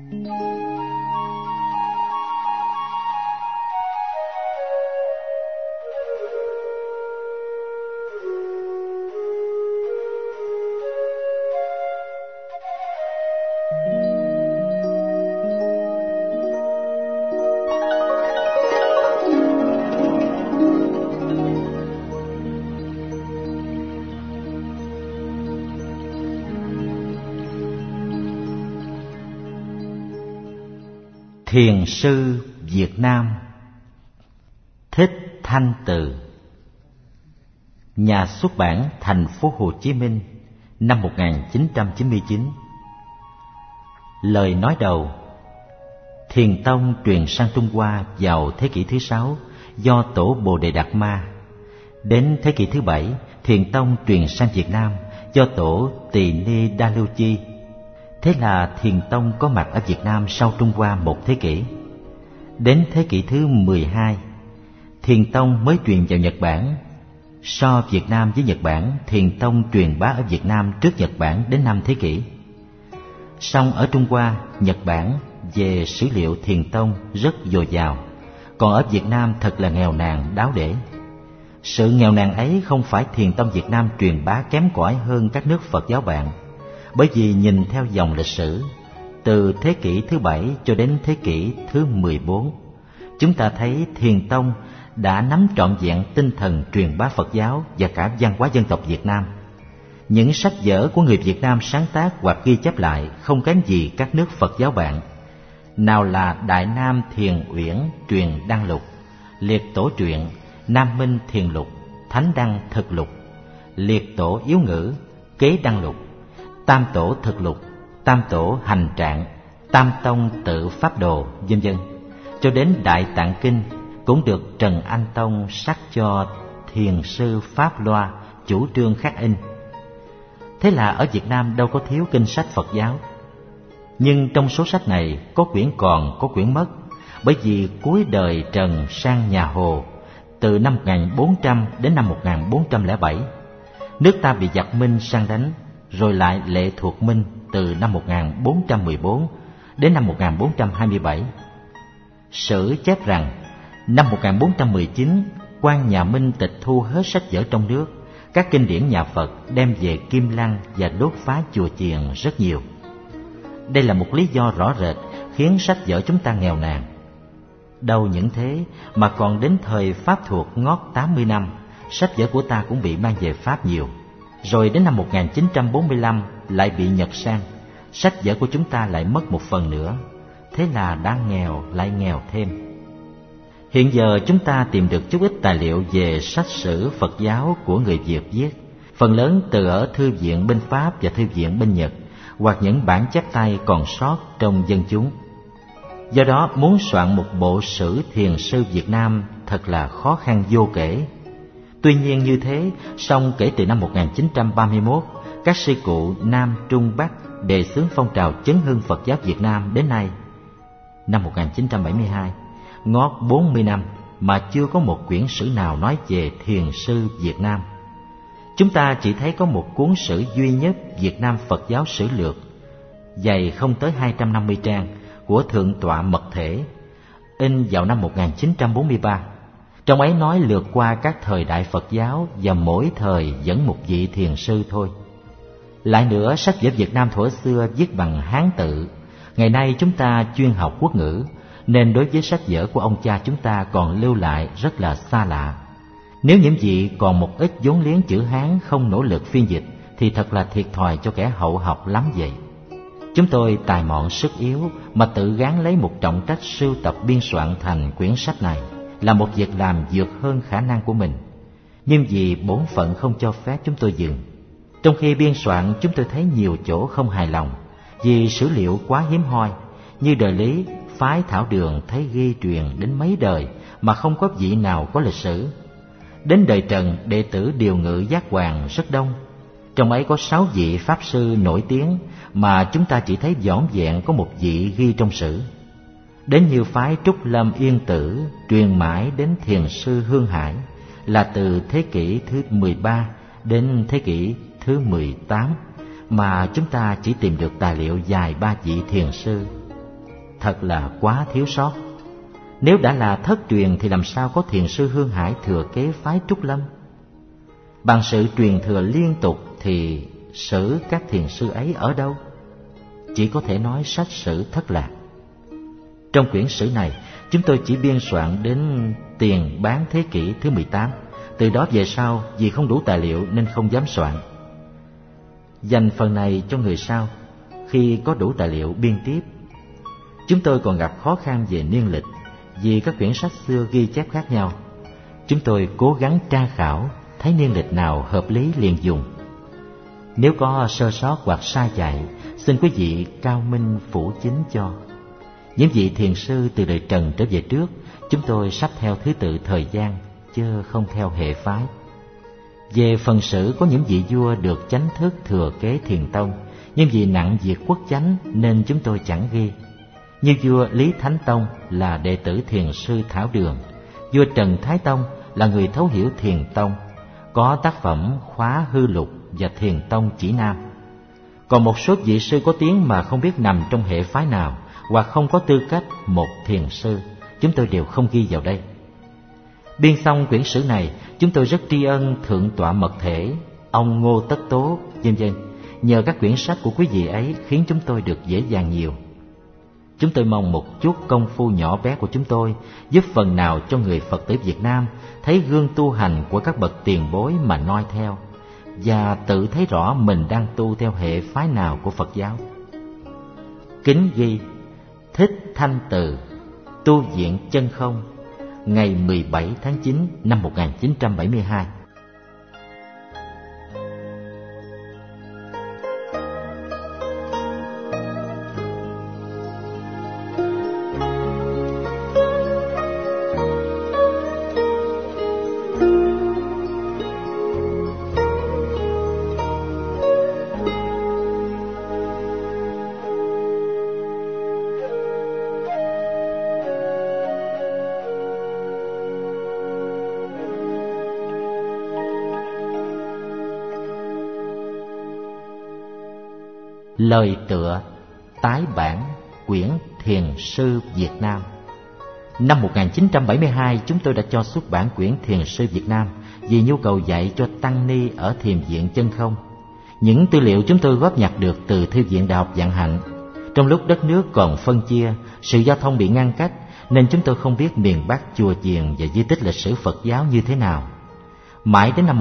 Thiền sư Việt Nam Thích Thanh Từ, nhà xuất bản Thành phố Hồ Chí Minh, năm 1999. Lời nói đầu: Thiền tông truyền sang Trung Hoa vào thế kỷ thứ 6 do tổ Bồ Đề Đạt Ma. Đến thế kỷ thứ 7, Thiền tông truyền sang Việt Nam do tổ Tỳ Ni Đa Lưu Chi. Thế là Thiền tông có mặt ở Việt Nam sau Trung Hoa một thế kỷ. Đến thế kỷ thứ 12, Thiền tông mới truyền vào Nhật Bản. So Việt Nam với Nhật Bản, Thiền tông truyền bá ở Việt Nam trước Nhật Bản đến 5 thế kỷ. Song ở Trung Hoa, Nhật Bản về sử liệu Thiền tông rất dồi dào, còn ở Việt Nam thật là nghèo nàn đáo để. Sự nghèo nàn ấy không phải Thiền tông Việt Nam truyền bá kém cỏi hơn các nước Phật giáo bạn, bởi vì nhìn theo dòng lịch sử, từ thế kỷ thứ 7 cho đến thế kỷ thứ 14, chúng ta thấy Thiền tông đã nắm trọn vẹn tinh thần truyền bá Phật giáo và cả văn hóa dân tộc Việt Nam. Những sách vở của người Việt Nam sáng tác hoặc ghi chép lại không kém gì các nước Phật giáo bạn. Nào là Đại Nam Thiền Uyển Truyền Đăng Lục, Liệt Tổ Truyện, Nam Minh Thiền Lục, Thánh Đăng Thực Lục, Liệt Tổ Yếu Ngữ, Kế Đăng Lục, Tam Tổ Thực Lục, Tam Tổ Hành Trạng, Tam Tông Tự Pháp Đồ, vân vân, cho đến Đại Tạng Kinh cũng được Trần Anh Tông sắc cho Thiền sư Pháp Loa chủ trương khắc in. Thế là ở Việt Nam đâu có thiếu kinh sách Phật giáo. Nhưng trong số sách này có quyển còn, có quyển mất, bởi vì cuối đời Trần sang nhà Hồ, từ năm 1400 đến năm 1407, nước ta bị giặc Minh sang đánh, rồi lại lệ thuộc Minh từ năm 1414 đến năm 1427. Sử chép rằng năm 1419, quan nhà Minh tịch thu hết sách vở trong nước, các kinh điển nhà Phật đem về Kim Lăng và đốt phá chùa chiền rất nhiều. Đây là một lý do rõ rệt khiến sách vở chúng ta nghèo nàn. Đâu những thế mà còn đến thời Pháp thuộc ngót 80 năm, sách vở của ta cũng bị mang về Pháp nhiều. Rồi đến năm 1945 lại bị Nhật sang, sách vở của chúng ta lại mất một phần nữa. Thế là đang nghèo lại nghèo thêm. Hiện giờ chúng ta tìm được chút ít tài liệu về sách sử Phật giáo của người Việt viết, phần lớn từ ở Thư viện bên Pháp và Thư viện bên Nhật, hoặc những bản chép tay còn sót trong dân chúng. Do đó muốn soạn một bộ sử thiền sư Việt Nam thật là khó khăn vô kể. Tuy nhiên như thế, song kể từ năm 1931, các sư cụ Nam Trung Bắc đề xướng phong trào chấn hưng Phật giáo Việt Nam đến nay, năm 1972, ngót 40 năm mà chưa có một quyển sử nào nói về thiền sư Việt Nam. Chúng ta chỉ thấy có một cuốn sử duy nhất Việt Nam Phật giáo sử lược, dày không tới 250 trang, của Thượng tọa Mật Thể, in vào năm 1943. Trong ấy nói lược qua các thời đại Phật giáo và mỗi thời dẫn một vị thiền sư thôi. Lại nữa, sách vở Việt Nam thuở xưa viết bằng Hán tự. Ngày nay chúng ta chuyên học quốc ngữ, nên đối với sách vở của ông cha chúng ta còn lưu lại rất là xa lạ. Nếu những vị còn một ít vốn liếng chữ Hán không nỗ lực phiên dịch thì thật là thiệt thòi cho kẻ hậu học lắm vậy. Chúng tôi tài mọn sức yếu mà tự gán lấy một trọng trách sưu tập biên soạn thành quyển sách này là một việc làm vượt hơn khả năng của mình. Nhưng vì bổn phận không cho phép chúng tôi dừng. Trong khi biên soạn, chúng tôi thấy nhiều chỗ không hài lòng vì sử liệu quá hiếm hoi. Như đời Lý, phái Thảo Đường thấy ghi truyền đến mấy đời mà không có vị nào có lịch sử. Đến đời Trần, đệ tử Điều Ngự Giác Hoàng rất đông. Trong ấy có 6 vị Pháp sư nổi tiếng mà chúng ta chỉ thấy vỏn vẹn có một vị ghi trong sử. Đến như phái Trúc Lâm Yên Tử truyền mãi đến thiền sư Hương Hải là từ thế kỷ thứ 13 đến thế kỷ thứ 18 mà chúng ta chỉ tìm được tài liệu dài 3 vị thiền sư. thật là quá thiếu sót. Nếu đã là thất truyền thì làm sao có thiền sư Hương Hải thừa kế phái Trúc Lâm? Bằng sự truyền thừa liên tục thì sử các thiền sư ấy ở đâu? Chỉ có thể nói sách sử thất lạc. Trong quyển sử này, chúng tôi chỉ biên soạn đến tiền bán thế kỷ thứ 18. Từ đó về sau, vì không đủ tài liệu nên không dám soạn. Dành phần này cho người sau, khi có đủ tài liệu biên tiếp. Chúng tôi còn gặp khó khăn về niên lịch, vì các quyển sách xưa ghi chép khác nhau. Chúng tôi cố gắng tra khảo, thấy niên lịch nào hợp lý liền dùng. Nếu có sơ sót hoặc sai chạy, xin quý vị cao minh phủ chính cho. Những vị thiền sư từ đời Trần trở về trước, chúng tôi sắp theo thứ tự thời gian, chứ không theo hệ phái. Về phần sử, có những vị vua được chánh thức thừa kế thiền tông, nhưng vì nặng việc quốc chánh nên chúng tôi chẳng ghi. Như vua Lý Thánh Tông là đệ tử thiền sư Thảo Đường, vua Trần Thái Tông là người thấu hiểu thiền tông, có tác phẩm Khóa Hư Lục và Thiền Tông Chỉ Nam. Còn một số vị sư có tiếng mà không biết nằm trong hệ phái nào, hoặc không có tư cách một thiền sư, chúng tôi đều không ghi vào đây. Biên xong quyển sử này, chúng tôi rất tri ân Thượng tọa Mật Thể, ông Ngô Tất Tố, vân vân. Nhờ các quyển sách của quý vị ấy khiến chúng tôi được dễ dàng nhiều. Chúng tôi mong một chút công phu nhỏ bé của chúng tôi giúp phần nào cho người Phật tử Việt Nam thấy gương tu hành của các bậc tiền bối mà noi theo, và tự thấy rõ mình đang tu theo hệ phái nào của Phật giáo. Kính ghi Thích Thanh Từ, tu viện Chân Không, ngày 17 tháng 9 năm 1972. Lời tựa tái bản quyển Thiền sư Việt Nam. Năm 1972, chúng tôi đã cho xuất bản quyển Thiền sư Việt Nam vì nhu cầu dạy cho tăng ni ở Thiền viện Chân Không. Những tư liệu chúng tôi góp nhặt được từ Thư viện Đại học Vạn Hạnh. Trong lúc đất nước còn phân chia, sự giao thông bị ngăn cách, nên chúng tôi không biết miền Bắc chùa chiền và di tích lịch sử Phật giáo như thế nào. Mãi đến năm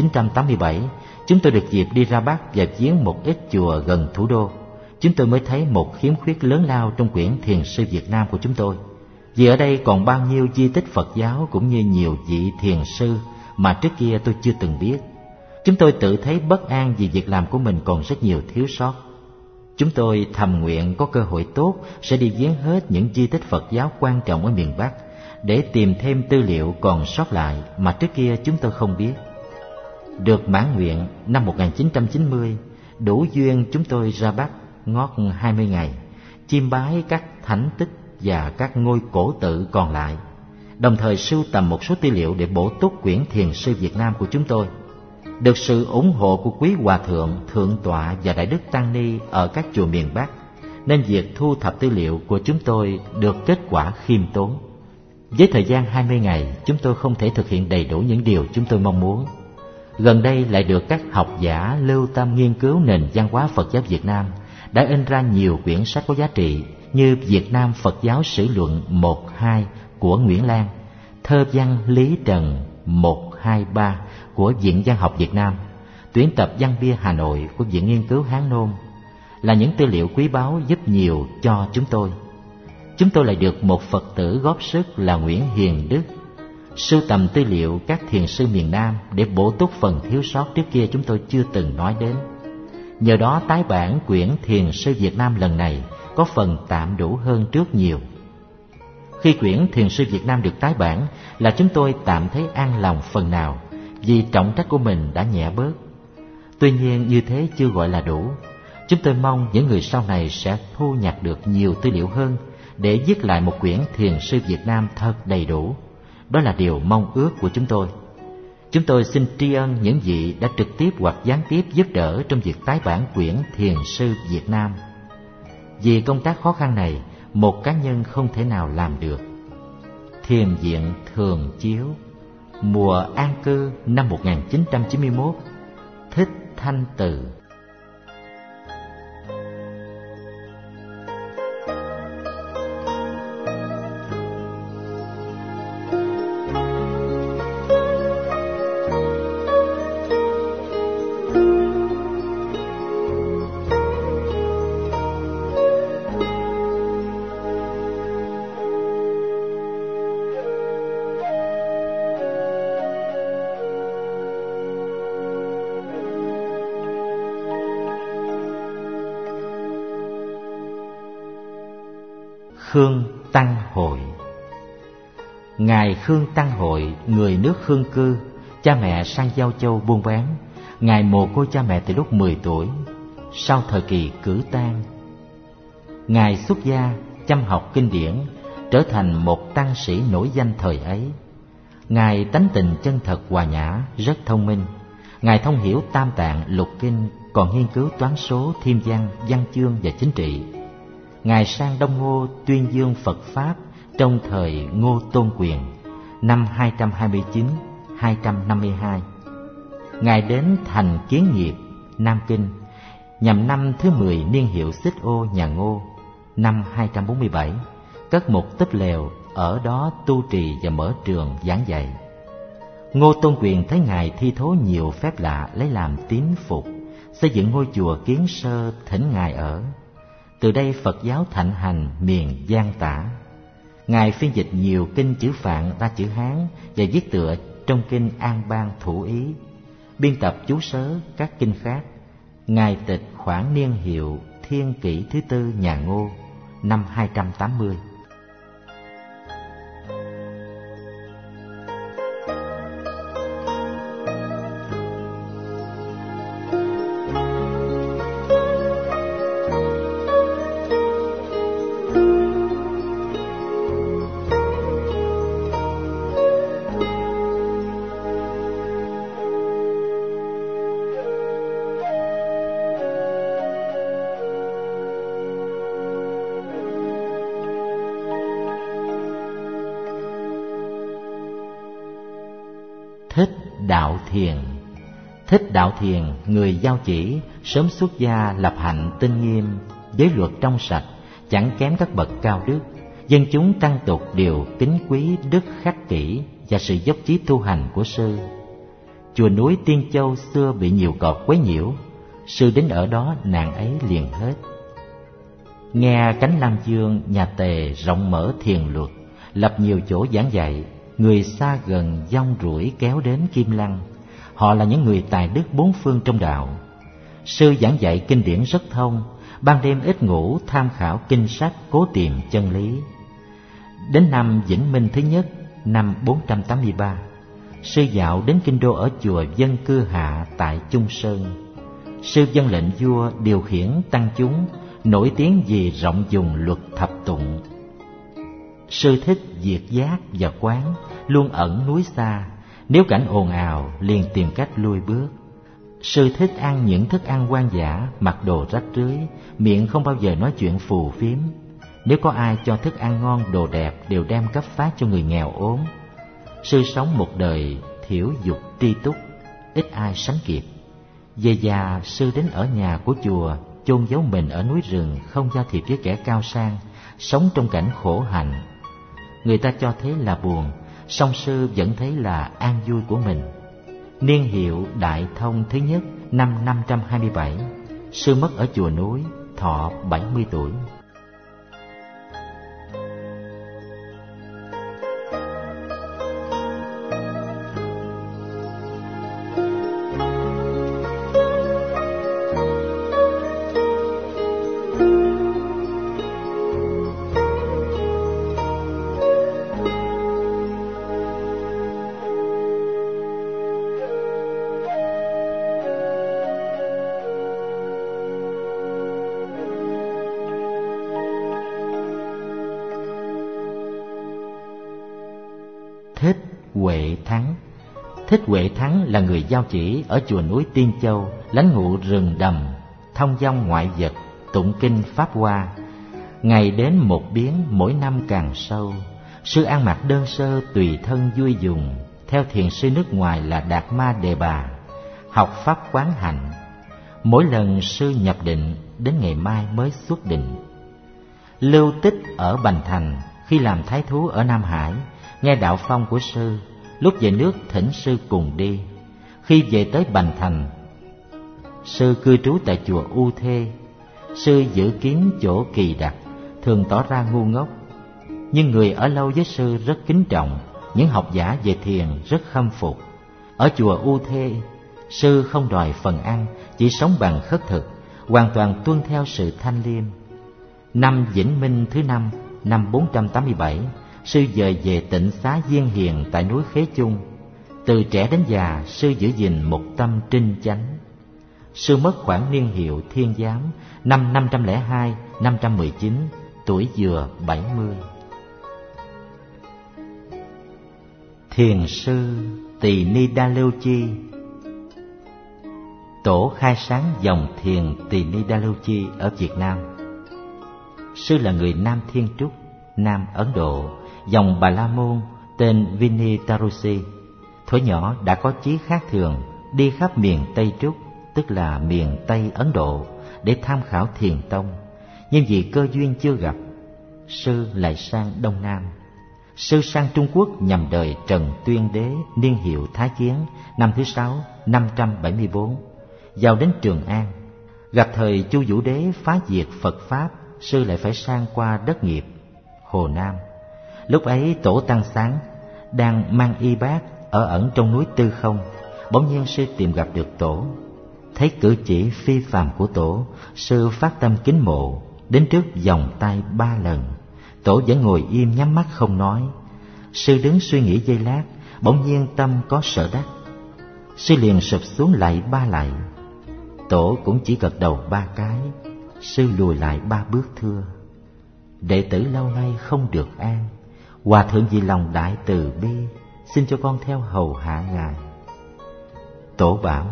1987, chúng tôi được dịp đi ra Bắc và viếng một ít chùa gần thủ đô. Chúng tôi mới thấy một khiếm khuyết lớn lao trong quyển Thiền sư Việt Nam của chúng tôi. Vì ở đây còn bao nhiêu di tích Phật giáo cũng như nhiều vị thiền sư mà trước kia tôi chưa từng biết. Chúng tôi tự thấy bất an vì việc làm của mình còn rất nhiều thiếu sót. Chúng tôi thầm nguyện có cơ hội tốt sẽ đi viếng hết những di tích Phật giáo quan trọng ở miền Bắc để tìm thêm tư liệu còn sót lại mà trước kia chúng tôi không biết. Được mãn nguyện năm 1990, đủ duyên chúng tôi ra Bắc ngót 20 ngày, chiêm bái các thánh tích và các ngôi cổ tự còn lại, đồng thời sưu tầm một số tư liệu để bổ túc quyển Thiền sư Việt Nam của chúng tôi. Được sự ủng hộ của quý hòa thượng, thượng tọa và đại đức tăng ni ở các chùa miền Bắc, nên việc thu thập tư liệu của chúng tôi được kết quả khiêm tốn. Với thời gian 20 ngày, chúng tôi không thể thực hiện đầy đủ những điều chúng tôi mong muốn. Gần đây lại được các học giả lưu tâm nghiên cứu nền văn hóa Phật giáo Việt Nam, đã in ra nhiều quyển sách có giá trị như Việt Nam Phật giáo Sử luận 1-2 của Nguyễn Lan, Thơ văn Lý Trần 1-2-3 của Viện Văn học Việt Nam, tuyển tập Văn bia Hà Nội của Viện Nghiên cứu Hán Nôm, là những tư liệu quý báu giúp nhiều cho chúng tôi. Chúng tôi lại được một Phật tử góp sức là Nguyễn Hiền Đức sưu tầm tư liệu các thiền sư miền Nam để bổ túc phần thiếu sót trước kia chúng tôi chưa từng nói đến. Nhờ đó tái bản quyển Thiền sư Việt Nam lần này có phần tạm đủ hơn trước nhiều. Khi quyển Thiền sư Việt Nam được tái bản là chúng tôi tạm thấy an lòng phần nào, vì trọng trách của mình đã nhẹ bớt. Tuy nhiên như thế chưa gọi là đủ. Chúng tôi mong những người sau này sẽ thu nhặt được nhiều tư liệu hơn để viết lại một quyển Thiền sư Việt Nam thật đầy đủ. Đó là điều mong ước của chúng tôi. Chúng tôi xin tri ân những vị đã trực tiếp hoặc gián tiếp giúp đỡ trong việc tái bản quyển Thiền sư Việt Nam. Vì công tác khó khăn này một cá nhân không thể nào làm được. Thiền viện Thường Chiếu, mùa an cư năm 1991, Thích Thanh Từ. Khương Tăng Hội. Ngài Khương Tăng Hội, người nước Khương cư, cha mẹ sang Giao Châu buôn bán. Ngài mồ côi cha mẹ từ lúc 10 tuổi, sau thời kỳ cử tang. Ngài xuất gia, chăm học kinh điển, trở thành một tăng sĩ nổi danh thời ấy. Ngài tánh tình chân thật hòa nhã, rất thông minh. Ngài thông hiểu Tam Tạng, Lục Kinh, còn nghiên cứu toán số, thiên văn, văn chương và chính trị. Ngài sang Đông Ngô tuyên dương Phật Pháp trong thời Ngô Tôn Quyền, năm 229-252. Ngài đến thành Kiến Nghiệp, Nam Kinh, nhằm năm thứ 10 niên hiệu Xích Ô nhà Ngô, năm 247, cất một túp lều, ở đó tu trì và mở trường giảng dạy. Ngô Tôn Quyền thấy Ngài thi thố nhiều phép lạ lấy làm tín phục, xây dựng ngôi chùa Kiến Sơ thỉnh Ngài ở. Từ đây Phật giáo thịnh hành miền Giang Tả. Ngài phiên dịch nhiều kinh chữ Phạn ra chữ Hán và viết tựa trong kinh An Bang Thủ Ý, biên tập chú sớ các kinh khác. Ngài tịch khoảng niên hiệu Thiên Kỷ thứ 4 nhà Ngô, năm 280. Thích Đạo Thiền. Thích Đạo Thiền, người Giao Chỉ, sớm xuất gia lập hạnh tinh nghiêm, giới luật trong sạch, chẳng kém các bậc cao đức. Dân chúng tăng tục đều kính quý đức khắc kỷ và sự dốc chí tu hành của sư. Chùa núi Tiên Châu xưa bị nhiều cọp quấy nhiễu, sư đến ở đó nạn ấy liền hết. Nghe cánh Lam Dương nhà Tề rộng mở thiền luật, lập nhiều chỗ giảng dạy, người xa gần dông rủi kéo đến Kim Lăng. Họ là những người tài đức bốn phương trong đạo. Sư giảng dạy kinh điển rất thông, ban đêm ít ngủ tham khảo kinh sách, cố tìm chân lý. Đến năm Vĩnh Minh thứ nhất, năm 483, sư dạo đến kinh đô ở chùa Dân Cư Hạ tại Chung Sơn. Sư vâng lệnh vua điều khiển tăng chúng, nổi tiếng vì rộng dùng luật thập tụng. Sư thích diệt giác và quán, luôn ẩn núi xa, nếu cảnh ồn ào liền tìm cách lui bước. Sư thích ăn những thức ăn hoang dã, mặc đồ rách rưới, miệng không bao giờ nói chuyện phù phiếm. Nếu có ai cho thức ăn ngon đồ đẹp đều đem cấp phát cho người nghèo ốm. Sư sống một đời thiểu dục tri túc, ít ai sánh kịp. Về già, sư đến ở nhà của chùa, chôn giấu mình ở núi rừng, không giao thiệp với kẻ cao sang, sống trong cảnh khổ hạnh. Người ta cho thế là buồn, song sư vẫn thấy là an vui của mình. Niên hiệu Đại Thông thứ nhất, năm 527, sư mất ở chùa núi, thọ 70 tuổi. Thích Huệ Thắng. Thích Huệ Thắng là người Giao Chỉ ở chùa núi Tiên Châu, lãnh ngụ rừng đầm, thông dong ngoại vật, tụng kinh Pháp Hoa. Ngày đến một biến, mỗi năm càng sâu. Sư ăn mặc đơn sơ, tùy thân vui dùng, theo thiền sư nước ngoài là Đạt Ma Đề Bà, học pháp quán hạnh. Mỗi lần sư nhập định, đến ngày mai mới xuất định. Lưu tích ở Bành Thành, khi làm thái thú ở Nam Hải, nghe đạo phong của sư, lúc về nước thỉnh sư cùng đi. Khi về tới Bành Thành, sư cư trú tại chùa U Thê. Sư giữ kín chỗ kỳ đặc, thường tỏ ra ngu ngốc. Nhưng người ở lâu với sư rất kính trọng, những học giả về thiền rất khâm phục. Ở chùa U Thê, sư không đòi phần ăn, chỉ sống bằng khất thực, hoàn toàn tuân theo sự thanh liêm. Năm Vĩnh Minh thứ 5, năm 487, sư dời về tịnh xá Diên Hiền tại núi Khế Chung. Từ trẻ đến già, sư giữ gìn một tâm trinh chánh. Sư mất khoảng niên hiệu Thiên Giám năm 502-519, tuổi vừa 70. Thiền sư Tỳ Ni Đa Lưu Chi. Tổ khai sáng dòng thiền Tỳ Ni Đa Lưu Chi ở Việt Nam. Sư là người Nam Thiên Trúc, Nam Ấn Độ, dòng Bà La Môn, tên Vinny Tarusi. Thuở nhỏ đã có chí khác thường, đi khắp miền Tây Trúc, tức là miền Tây Ấn Độ, để tham khảo thiền tông. Nhưng vì cơ duyên chưa gặp, sư lại sang Đông Nam. Sư sang Trung Quốc nhằm đời Trần Tuyên Đế, niên hiệu Thái Kiến, năm thứ 6, 574. Vào đến Trường An, gặp thời Chu Vũ Đế phá diệt Phật Pháp, sư lại phải sang qua đất nghiệp, Hồ Nam. Lúc ấy Tổ Tăng Sáng đang mang y bát ở ẩn trong núi Tư Không. Bỗng nhiên sư tìm gặp được Tổ. Thấy cử chỉ phi phàm của Tổ, sư phát tâm kính mộ, đến trước vòng tay 3 lần. Tổ vẫn ngồi im nhắm mắt không nói. Sư đứng suy nghĩ giây lát, bỗng nhiên tâm có sở đắc. Sư liền sụp xuống lạy 3 lạy. Tổ cũng chỉ gật đầu 3 cái. Sư lùi lại 3 bước thưa: đệ tử lâu nay không được an, Hòa thượng vì lòng đại từ bi, xin cho con theo hầu hạ ngài. Tổ bảo: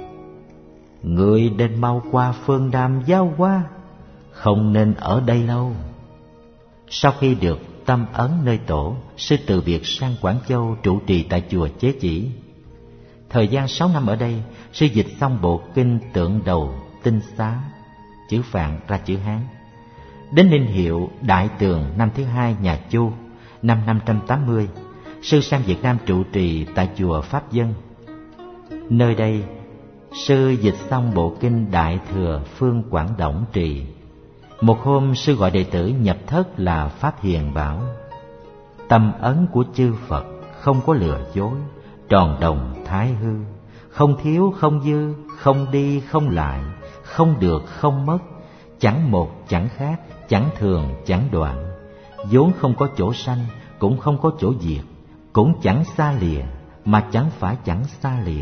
người nên mau qua phương Nam Giáo Hóa, không nên ở đây lâu. Sau khi được tâm ấn nơi Tổ, sư từ biệt sang Quảng Châu trụ trì tại chùa Chế Chỉ. Thời gian 6 năm ở đây, sư dịch xong bộ kinh Tượng Đầu Tinh Xá, chữ Phạn ra chữ Hán. Đến niên hiệu Đại Tường năm thứ 2 nhà Chu, năm 580, sư sang Việt Nam trụ trì tại chùa Pháp Dân. Nơi đây, sư dịch xong bộ kinh Đại Thừa Phương Quảng Đổng trì. Một hôm, sư gọi đệ tử nhập thất là Pháp Hiền bảo: tâm ấn của chư Phật không có lừa dối, tròn đồng thái hư, không thiếu không dư, không đi không lại, không được không mất, chẳng một chẳng khác, chẳng thường chẳng đoạn, vốn không có chỗ sanh, cũng không có chỗ diệt, cũng chẳng xa lìa, mà chẳng phải chẳng xa lìa.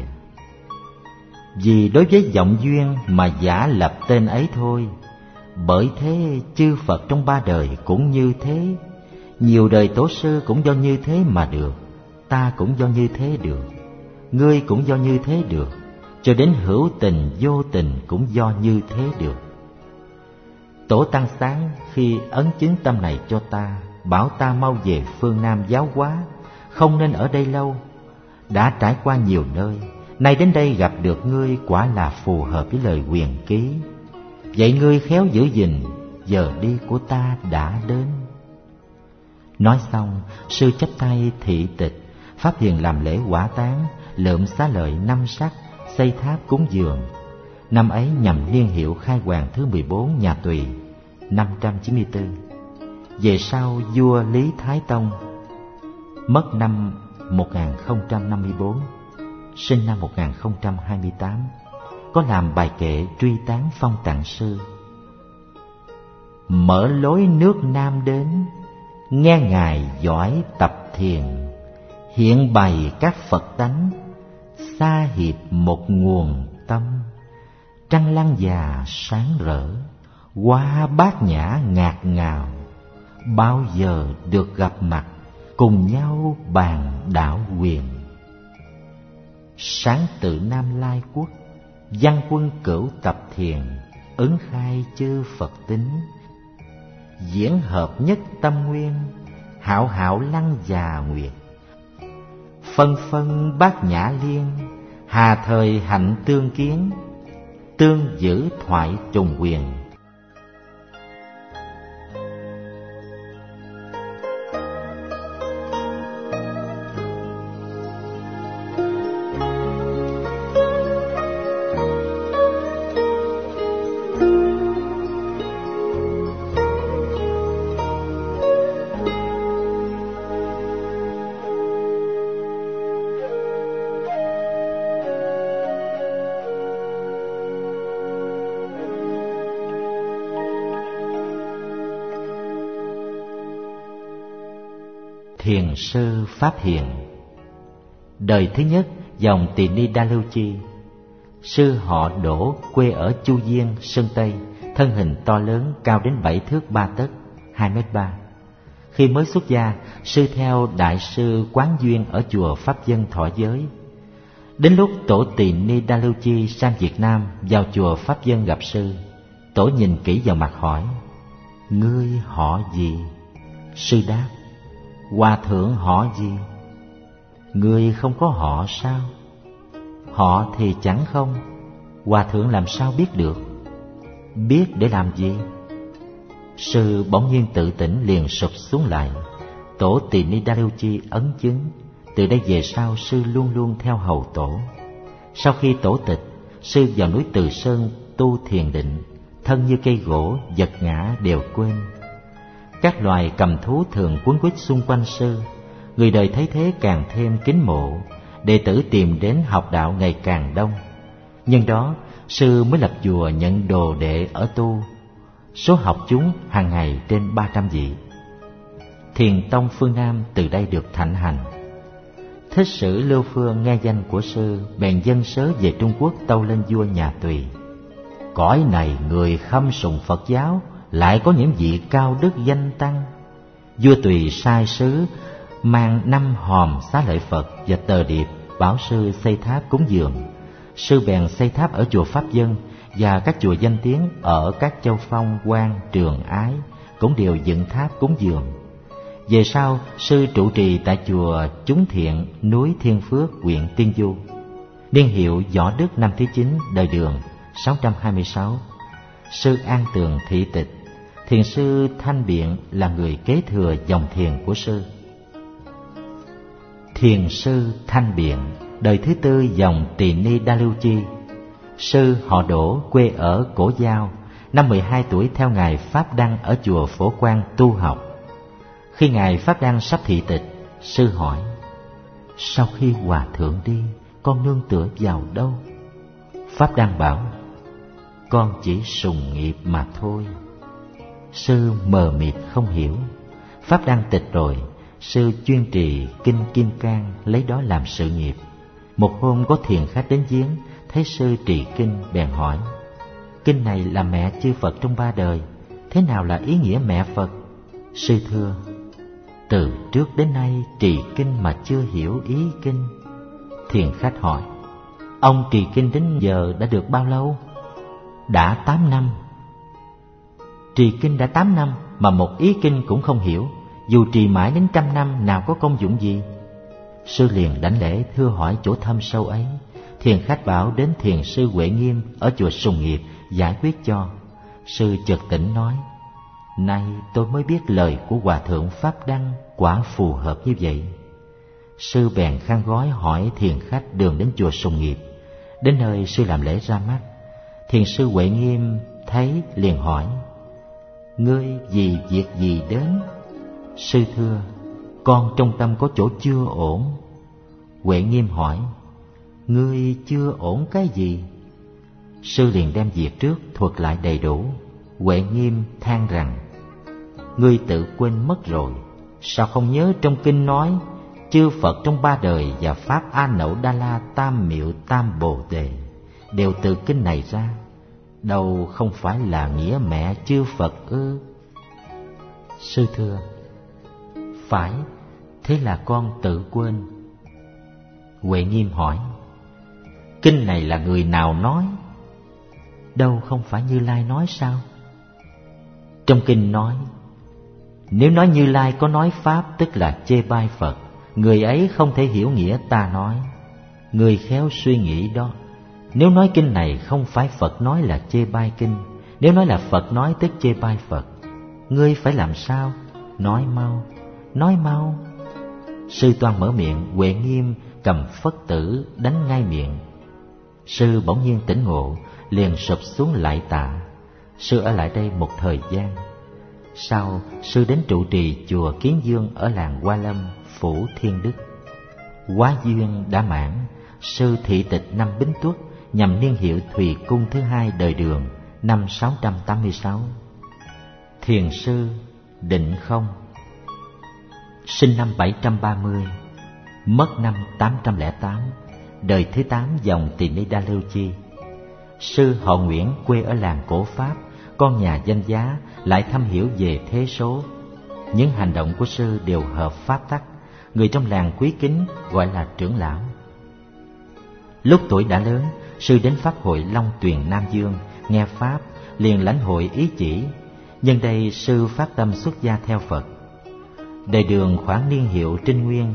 Vì đối với vọng duyên mà giả lập tên ấy thôi. Bởi thế chư Phật trong 3 đời cũng như thế, nhiều đời tổ sư cũng do như thế mà được, ta cũng do như thế được, ngươi cũng do như thế được, cho đến hữu tình vô tình cũng do như thế được. Tổ Tăng Sáng khi ấn chứng tâm này cho ta, bảo ta mau về phương Nam Giáo Hóa, không nên ở đây lâu. Đã trải qua nhiều nơi, nay đến đây gặp được ngươi quả là phù hợp với lời huyền ký. Vậy ngươi khéo giữ gìn, giờ đi của ta đã đến. Nói xong, sư chắp tay thị tịch. Pháp Hiền làm lễ hỏa táng, lượm xá lợi 5 sắc, xây tháp cúng dường. Năm ấy nhằm niên hiệu khai hoàng thứ 14 nhà Tùy, 594. Về sau vua Lý Thái Tông mất năm 1054, sinh năm 1028, có làm bài kệ truy tán phong tặng sư. Mở lối nước Nam đến, nghe ngài giỏi tập thiền, hiện bày các Phật tánh, xa hiệp một nguồn tâm. Trăng lăng già sáng rỡ, hoa bát nhã ngạt ngào, bao giờ được gặp mặt, cùng nhau bàn đạo quyền. Sáng tự Nam Lai Quốc, văn quân cửu tập thiền, ứng khai chư Phật tính. diễn hợp nhất tâm nguyên, hảo hảo lăng già nguyệt. Phân phân bát nhã liên, hà thời hạnh tương kiến, tương giữ thoại trùng quyền. Thiền sư Pháp Hiền. Đời thứ nhất dòng Tỳ Ni Đa Lưu Chi. Sư họ Đỗ, quê ở Chu Diên, Sơn Tây, thân hình to lớn, cao đến 7 thước 3 tấc, 2m3. Khi mới xuất gia, sư theo đại sư Quán Duyên ở chùa Pháp Dân thọ giới. Đến lúc tổ Tỳ Ni Đa Lưu Chi sang Việt Nam, vào chùa Pháp Dân gặp sư. Tổ nhìn kỹ vào mặt hỏi: "Ngươi họ gì?" Sư đáp: "Hòa thượng họ gì?" "Ngươi không có họ sao?" "Họ thì chẳng không, hòa thượng làm sao biết được?" "Biết để làm gì?" Sư bỗng nhiên tự tỉnh, liền sụp xuống lại. Tổ Tỳ Ni Đa Lưu Chi ấn chứng: từ đây về sau sư luôn luôn theo hầu tổ. Sau khi tổ tịch, sư vào núi Từ Sơn tu thiền định, thân như cây gỗ, vật ngã đều quên. Các loài cầm thú thường quấn quýt xung quanh sư. Người đời thấy thế càng thêm kính mộ, đệ tử tìm đến học đạo ngày càng đông. Nhân đó, sư mới lập chùa nhận đồ đệ ở tu. Số học chúng hàng ngày trên 300 vị. Thiền tông phương Nam từ đây được thịnh hành. Thích Sử Lưu Phương nghe danh của sư, bèn dâng sớ về Trung Quốc tâu lên vua nhà Tùy: "Cõi này người khâm sùng Phật giáo, lại có những vị cao đức danh tăng." Vua Tùy sai sứ mang 5 hòm xá lợi Phật và tờ điệp, bảo sư xây tháp cúng dường. Sư bèn xây tháp ở chùa Pháp Dân và các chùa danh tiếng ở các châu Phong, Quan, Trường, Ái cũng đều dựng tháp cúng dường. Về sau, sư trụ trì tại chùa Chúng Thiện, núi Thiên Phước, huyện Tiên Du. Niên hiệu Võ Đức năm thứ 9, đời Đường 626. Sư an tường thị tịch. Thiền sư Thanh Biện là người kế thừa dòng thiền của sư. Thiền sư Thanh Biện, đời thứ 4 dòng Tỳ Ni Đa Lưu Chi. Sư họ Đỗ, quê ở Cổ Giao, năm 12 tuổi theo ngài Pháp Đăng ở chùa Phổ Quang tu học. Khi ngài Pháp Đăng sắp thị tịch, sư hỏi: "Sau khi hòa thượng đi, con nương tựa vào đâu?" Pháp Đăng bảo: "Con chỉ sùng nghiệp mà thôi." Sư mờ mịt không hiểu. Pháp Đăng tịch rồi, sư chuyên trì kinh Kim Cang, lấy đó làm sự nghiệp. Một hôm có thiền khách đến viếng, thấy sư trì kinh bèn hỏi: "Kinh này là mẹ chư Phật trong 3 đời, thế nào là ý nghĩa mẹ Phật?" Sư thưa: "Từ trước đến nay trì kinh mà chưa hiểu ý kinh." Thiền khách hỏi: "Ông trì kinh đến giờ đã được bao lâu?" "Đã 8 năm." Trì kinh đã 8 năm mà một ý kinh cũng không hiểu, dù trì mãi đến 100 năm nào có công dụng gì? Sư liền đảnh lễ thưa hỏi chỗ thâm sâu ấy. Thiền khách bảo đến thiền sư Huệ Nghiêm ở chùa Sùng Nghiệp giải quyết cho. Sư chợt tỉnh nói: "Nay tôi mới biết lời của Hòa thượng Pháp Đăng quả phù hợp như vậy." Sư bèn khăn gói hỏi thiền khách đường đến chùa Sùng Nghiệp. Đến nơi sư làm lễ ra mắt. Thiền sư Huệ Nghiêm thấy liền hỏi: "Ngươi vì việc gì đến?" Sư thưa: "Con trong tâm có chỗ chưa ổn." Huệ Nghiêm hỏi: "Ngươi chưa ổn cái gì?" Sư liền đem việc trước thuật lại đầy đủ. Huệ Nghiêm than rằng: "Ngươi tự quên mất rồi, sao không nhớ trong kinh nói chư Phật trong 3 đời và Pháp A Nậu Đa La Tam Miệu Tam Bồ Đề đều từ kinh này ra, đâu không phải là nghĩa mẹ chư Phật ư?" Sư thưa: "Phải, thế là con tự quên." Huệ Nghiêm hỏi: "Kinh này là người nào nói?" "Đâu không phải Như Lai nói sao?" "Trong kinh nói Nếu nói Như Lai có nói Pháp tức là chê bai Phật, người ấy không thể hiểu nghĩa ta nói. Người khéo suy nghĩ đó. Nếu nói kinh này không phải Phật nói là chê bai kinh, nếu nói là Phật nói tức chê bai Phật. Ngươi phải làm sao? Nói mau, nói mau. Sư toan mở miệng, Huệ Nghiêm cầm phất tử đánh ngay miệng. Sư bỗng nhiên tỉnh ngộ, liền sụp xuống lại tạ. Sư ở lại đây một thời gian. Sau, sư đến trụ trì chùa Kiến Dương ở làng Hoa Lâm, phủ Thiên Đức. Quá duyên đã mãn, sư thị tịch năm Bính Tuất, nhằm niên hiệu Thùy Cung thứ hai đời Đường, năm 686. Thiền sư Định Không, sinh năm 730, mất năm 808, đời thứ 8 dòng Tỳ Ni Đa Lưu Chi. Sư họ Nguyễn, quê ở làng Cổ Pháp, con nhà danh giá, lại thâm hiểu về thế số. Những hành động của sư đều hợp pháp tắc, người trong làng quý kính gọi là trưởng lão. Lúc tuổi đã lớn, sư đến pháp hội Long Tuyền Nam Dương, nghe pháp liền lãnh hội ý chỉ. Nhân đây sư phát tâm xuất gia theo Phật. Đời Đường khoảng niên hiệu Trinh Nguyên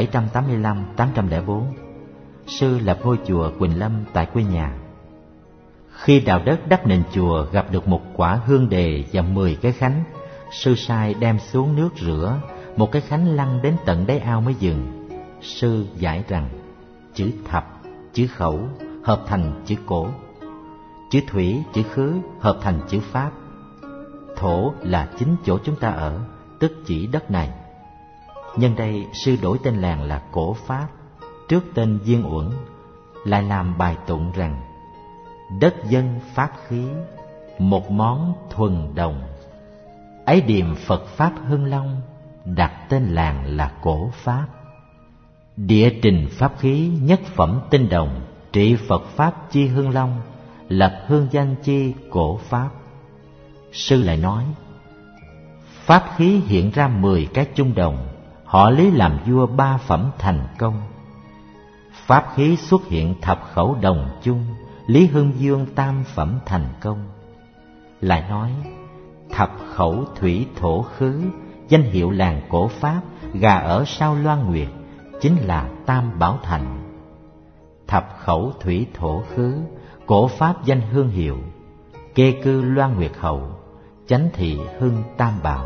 785-804. Sư lập ngôi chùa Quỳnh Lâm tại quê nhà. Khi đào đất đắp nền chùa gặp được một quả hương đề và 10 cái khánh, sư sai đem xuống nước rửa, một cái khánh lăn đến tận đáy ao mới dừng. Sư giải rằng chữ thập, chữ khẩu hợp thành chữ cổ, chữ thủy, chữ khứ hợp thành chữ pháp. Thổ là chính chỗ chúng ta ở, tức chỉ đất này. Nhân đây sư đổi tên làng là Cổ Pháp, trước tên Diên Uẩn, lại làm bài tụng rằng đất dân pháp khí, một món thuần đồng. Ấy điềm Phật Pháp Hưng Long, đặt tên làng là Cổ Pháp. Địa trình pháp khí nhất phẩm tinh đồng, trị Phật Pháp chi Hưng Long, lập hương danh chi Cổ Pháp. Sư lại nói, pháp khí hiện ra 10 cái chung đồng, họ lý làm vua 3 phẩm thành công. Pháp khí xuất hiện thập khẩu đồng chung, lý hưng dương 3 phẩm thành công. Lại nói, thập khẩu thủy thổ khứ, danh hiệu làng Cổ Pháp, gà ở sau Loan Nguyệt, chính là Tam Bảo Thành. Thập khẩu thủy thổ khứ, Cổ Pháp danh hương hiệu, kê cư Loan Nguyệt hậu, chánh thị hưng Tam Bảo.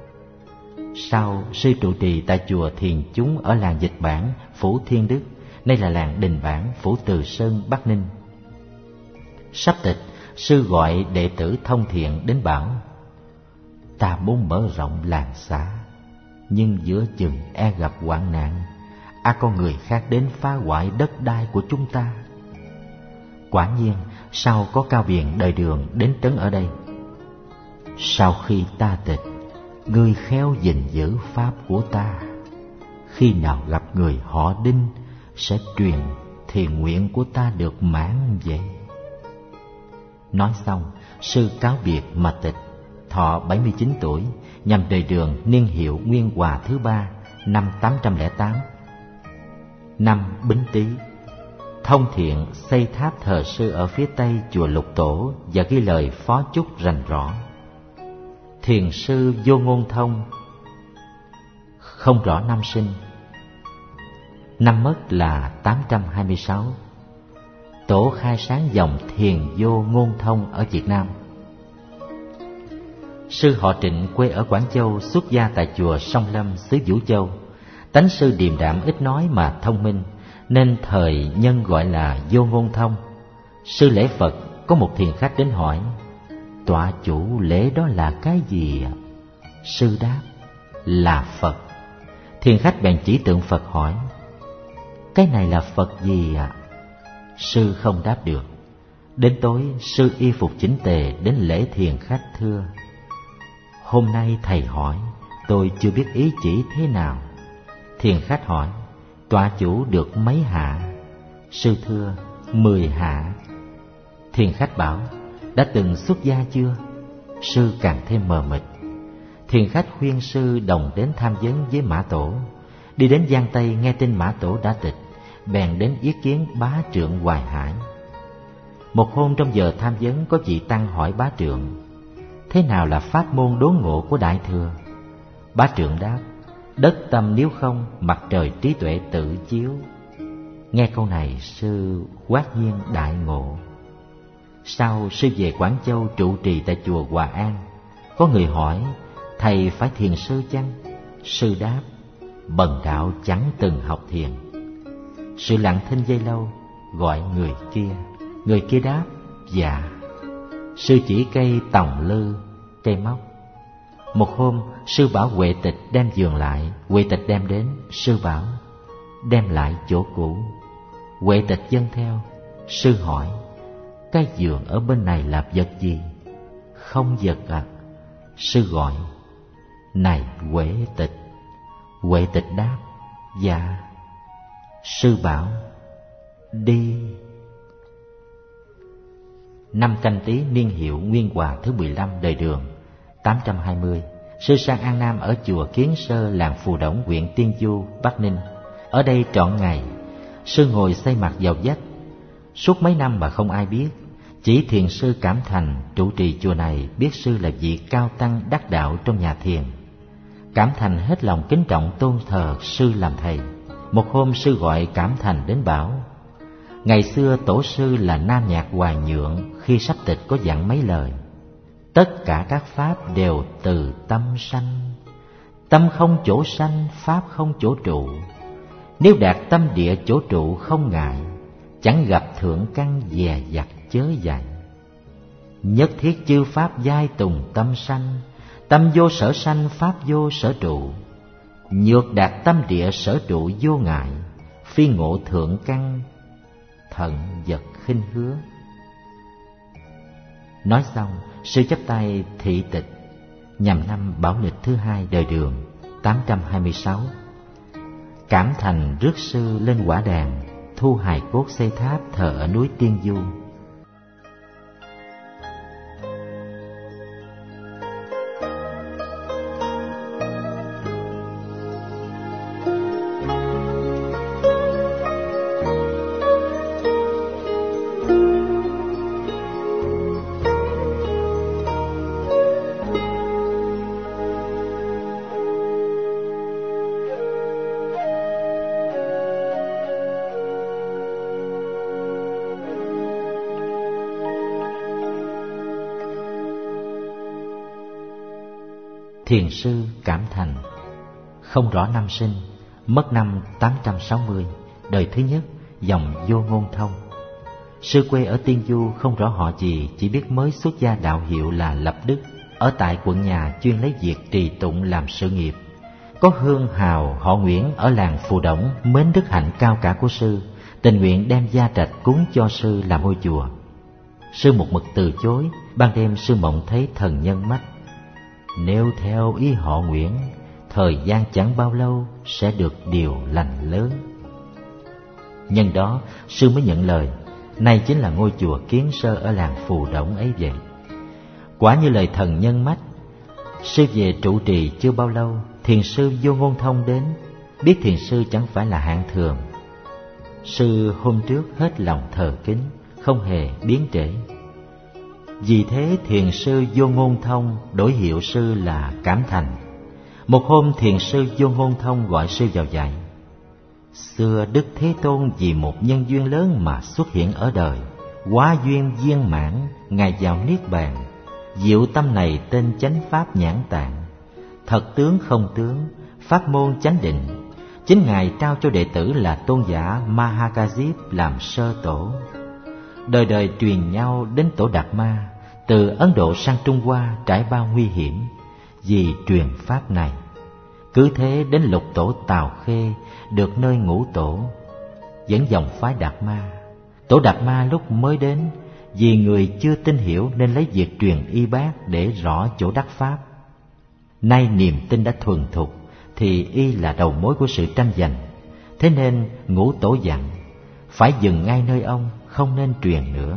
Sau, sư trụ trì tại chùa Thiền Chúng ở làng Dịch Bản, phủ Thiên Đức, nay là làng Đình Bản, phủ Từ Sơn, Bắc Ninh. Sắp tịch, sư gọi đệ tử Thông Thiện đến bảo, ta muốn mở rộng làng xã, nhưng giữa chừng e gặp hoạn nạn, có người khác đến phá hoại đất đai của chúng ta. Quả nhiên, sau có Cao Biền Đời Đường đến trấn ở đây. Sau khi ta tịch, ngươi khéo gìn giữ pháp của ta. Khi nào gặp người họ Đinh, sẽ truyền thì nguyện của ta được mãn vậy. Nói xong, sư cáo biệt mà tịch, thọ 79 tuổi, nhằm Đời Đường niên hiệu Nguyên Hòa thứ 3, năm 808. Năm Bính Tý, Thông Thiện xây tháp thờ sư ở phía tây chùa Lục Tổ và ghi lời phó chúc rành rõ. Thiền sư Vô Ngôn Thông, không rõ năm sinh. Năm mất là 826. Tổ khai sáng dòng Thiền Vô Ngôn Thông ở Việt Nam. Sư họ Trịnh quê ở Quảng Châu, xuất gia tại chùa Song Lâm, xứ Vũ Châu. Tánh sư điềm đạm ít nói mà thông minh, nên thời nhân gọi là Vô Ngôn Thông. Sư lễ Phật, có một thiền khách đến hỏi, tọa chủ lễ đó là cái gì ạ? Sư đáp, là Phật. Thiền khách bèn chỉ tượng Phật hỏi, cái này là Phật gì ạ? Sư không đáp được. Đến tối, sư y phục chỉnh tề đến lễ thiền khách thưa, hôm nay thầy hỏi, tôi chưa biết ý chỉ thế nào. Thiền khách hỏi, tọa chủ được mấy hạ? Sư thưa, 10 hạ. Thiền khách bảo, đã từng xuất gia chưa? Sư càng thêm mờ mịt. Thiền khách khuyên sư đồng đến tham vấn với Mã Tổ. Đi đến Giang Tây nghe tin Mã Tổ đã tịch, bèn đến yết kiến Bá Trượng Hoài Hải. Một hôm trong giờ tham vấn, có vị tăng hỏi Bá Trượng, thế nào là pháp môn đốn ngộ của Đại Thừa? Bá Trượng đáp: đất tâm nếu không, mặt trời trí tuệ tự chiếu. Nghe câu này, sư quát nhiên đại ngộ. Sau sư về Quảng Châu trụ trì tại chùa Hòa An. Có người hỏi: thầy phải thiền sư chăng? Sư đáp: bần đạo chẳng từng học thiền. Sư lặng thinh giây lâu, gọi người kia. Người kia đáp: dạ. Sư chỉ cây tòng lư, cây móc. Một hôm, sư bảo Huệ Tịch đem giường lại. Huệ Tịch đem đến. Sư bảo: đem lại chỗ cũ. Huệ Tịch dâng theo. Sư hỏi: cái giường ở bên này là vật gì? Không vật ạ. Sư gọi: này Huệ Tịch. Huệ Tịch đáp: dạ. Sư bảo: đi. Năm Canh Tý niên hiệu Nguyên Hòa thứ 15 đời Đường 820, sư sang An Nam ở chùa Kiến Sơ, làng Phù Đổng, huyện Tiên Du, Bắc Ninh. Ở đây trọn ngày, sư ngồi xây mặt vào vách. Suốt mấy năm mà không ai biết. Chỉ thiền sư Cảm Thành, trụ trì chùa này, biết sư là vị cao tăng đắc đạo trong nhà thiền. Cảm Thành hết lòng kính trọng tôn thờ sư làm thầy. Một hôm sư gọi Cảm Thành đến bảo: ngày xưa tổ sư là Nam Nhạc Hoài Nhượng, khi sắp tịch có dặn mấy lời: tất cả các pháp đều từ tâm sanh, tâm không chỗ sanh, pháp không chỗ trụ. Nếu đạt tâm địa chỗ trụ không ngại, chẳng gặp thượng căn dè dặt chớ dại. Nhất thiết chư pháp giai tùng tâm sanh, tâm vô sở sanh, pháp vô sở trụ. Nhược đạt tâm địa sở trụ vô ngại, phi ngộ thượng căn, thận vật khinh hứa. Nói xong, sư chắp tay thị tịch. Nhằm năm Bảo Lịch thứ 2 đời Đường 826, Cảm Thành rước sư lên quả đàn, thu hài cốt xây tháp thờ ở núi Tiên Du. Thiền sư Cảm Thành, không rõ năm sinh, mất năm 860, đời thứ nhất, dòng Vô Ngôn Thông. Sư quê ở Tiên Du, không rõ họ gì, chỉ biết mới xuất gia đạo hiệu là Lập Đức, ở tại quận nhà chuyên lấy việc trì tụng làm sự nghiệp. Có hương hào họ Nguyễn ở làng Phù Đổng mến đức hạnh cao cả của sư, tình nguyện đem gia trạch cúng cho sư làm ngôi chùa. Sư một mực từ chối. Ban đêm sư mộng thấy thần nhân mách: nếu theo ý họ Nguyễn, thời gian chẳng bao lâu sẽ được điều lành lớn. Nhân đó sư mới nhận lời, này chính là ngôi chùa Kiến Sơ ở làng Phù Đổng ấy vậy. Quả như lời thần nhân mách. Sư về trụ trì chưa bao lâu, thiền sư Vô Ngôn Thông đến. Biết thiền sư chẳng phải là hạng thường, sư hôm trước hết lòng thờ kính, không hề biến trễ. Vì thế thiền sư Vô Ngôn Thông đổi hiệu sư là Cảm Thành. Một hôm thiền sư Vô Ngôn Thông gọi sư vào dạy: xưa Đức Thế Tôn vì một nhân duyên lớn mà xuất hiện ở đời, quá duyên viên mãn, ngài vào niết bàn. Diệu tâm này tên chánh pháp Nhãn Tạng, thật tướng không tướng, pháp môn chánh định. Chính ngài trao cho đệ tử là tôn giả Mahakajip làm sơ tổ. Đời đời truyền nhau đến tổ Đạt Ma, từ Ấn Độ sang Trung Hoa trải bao nguy hiểm vì truyền pháp này. Cứ thế đến lục tổ Tào Khê được nơi ngũ tổ, dẫn dòng phái Đạt Ma. Tổ Đạt Ma lúc mới đến, vì người chưa tin hiểu nên lấy việc truyền y bác để rõ chỗ đắc pháp. Nay niềm tin đã thuần thục thì y là đầu mối của sự tranh giành. Thế nên ngũ tổ dặn phải dừng ngay nơi ông, không nên truyền nữa.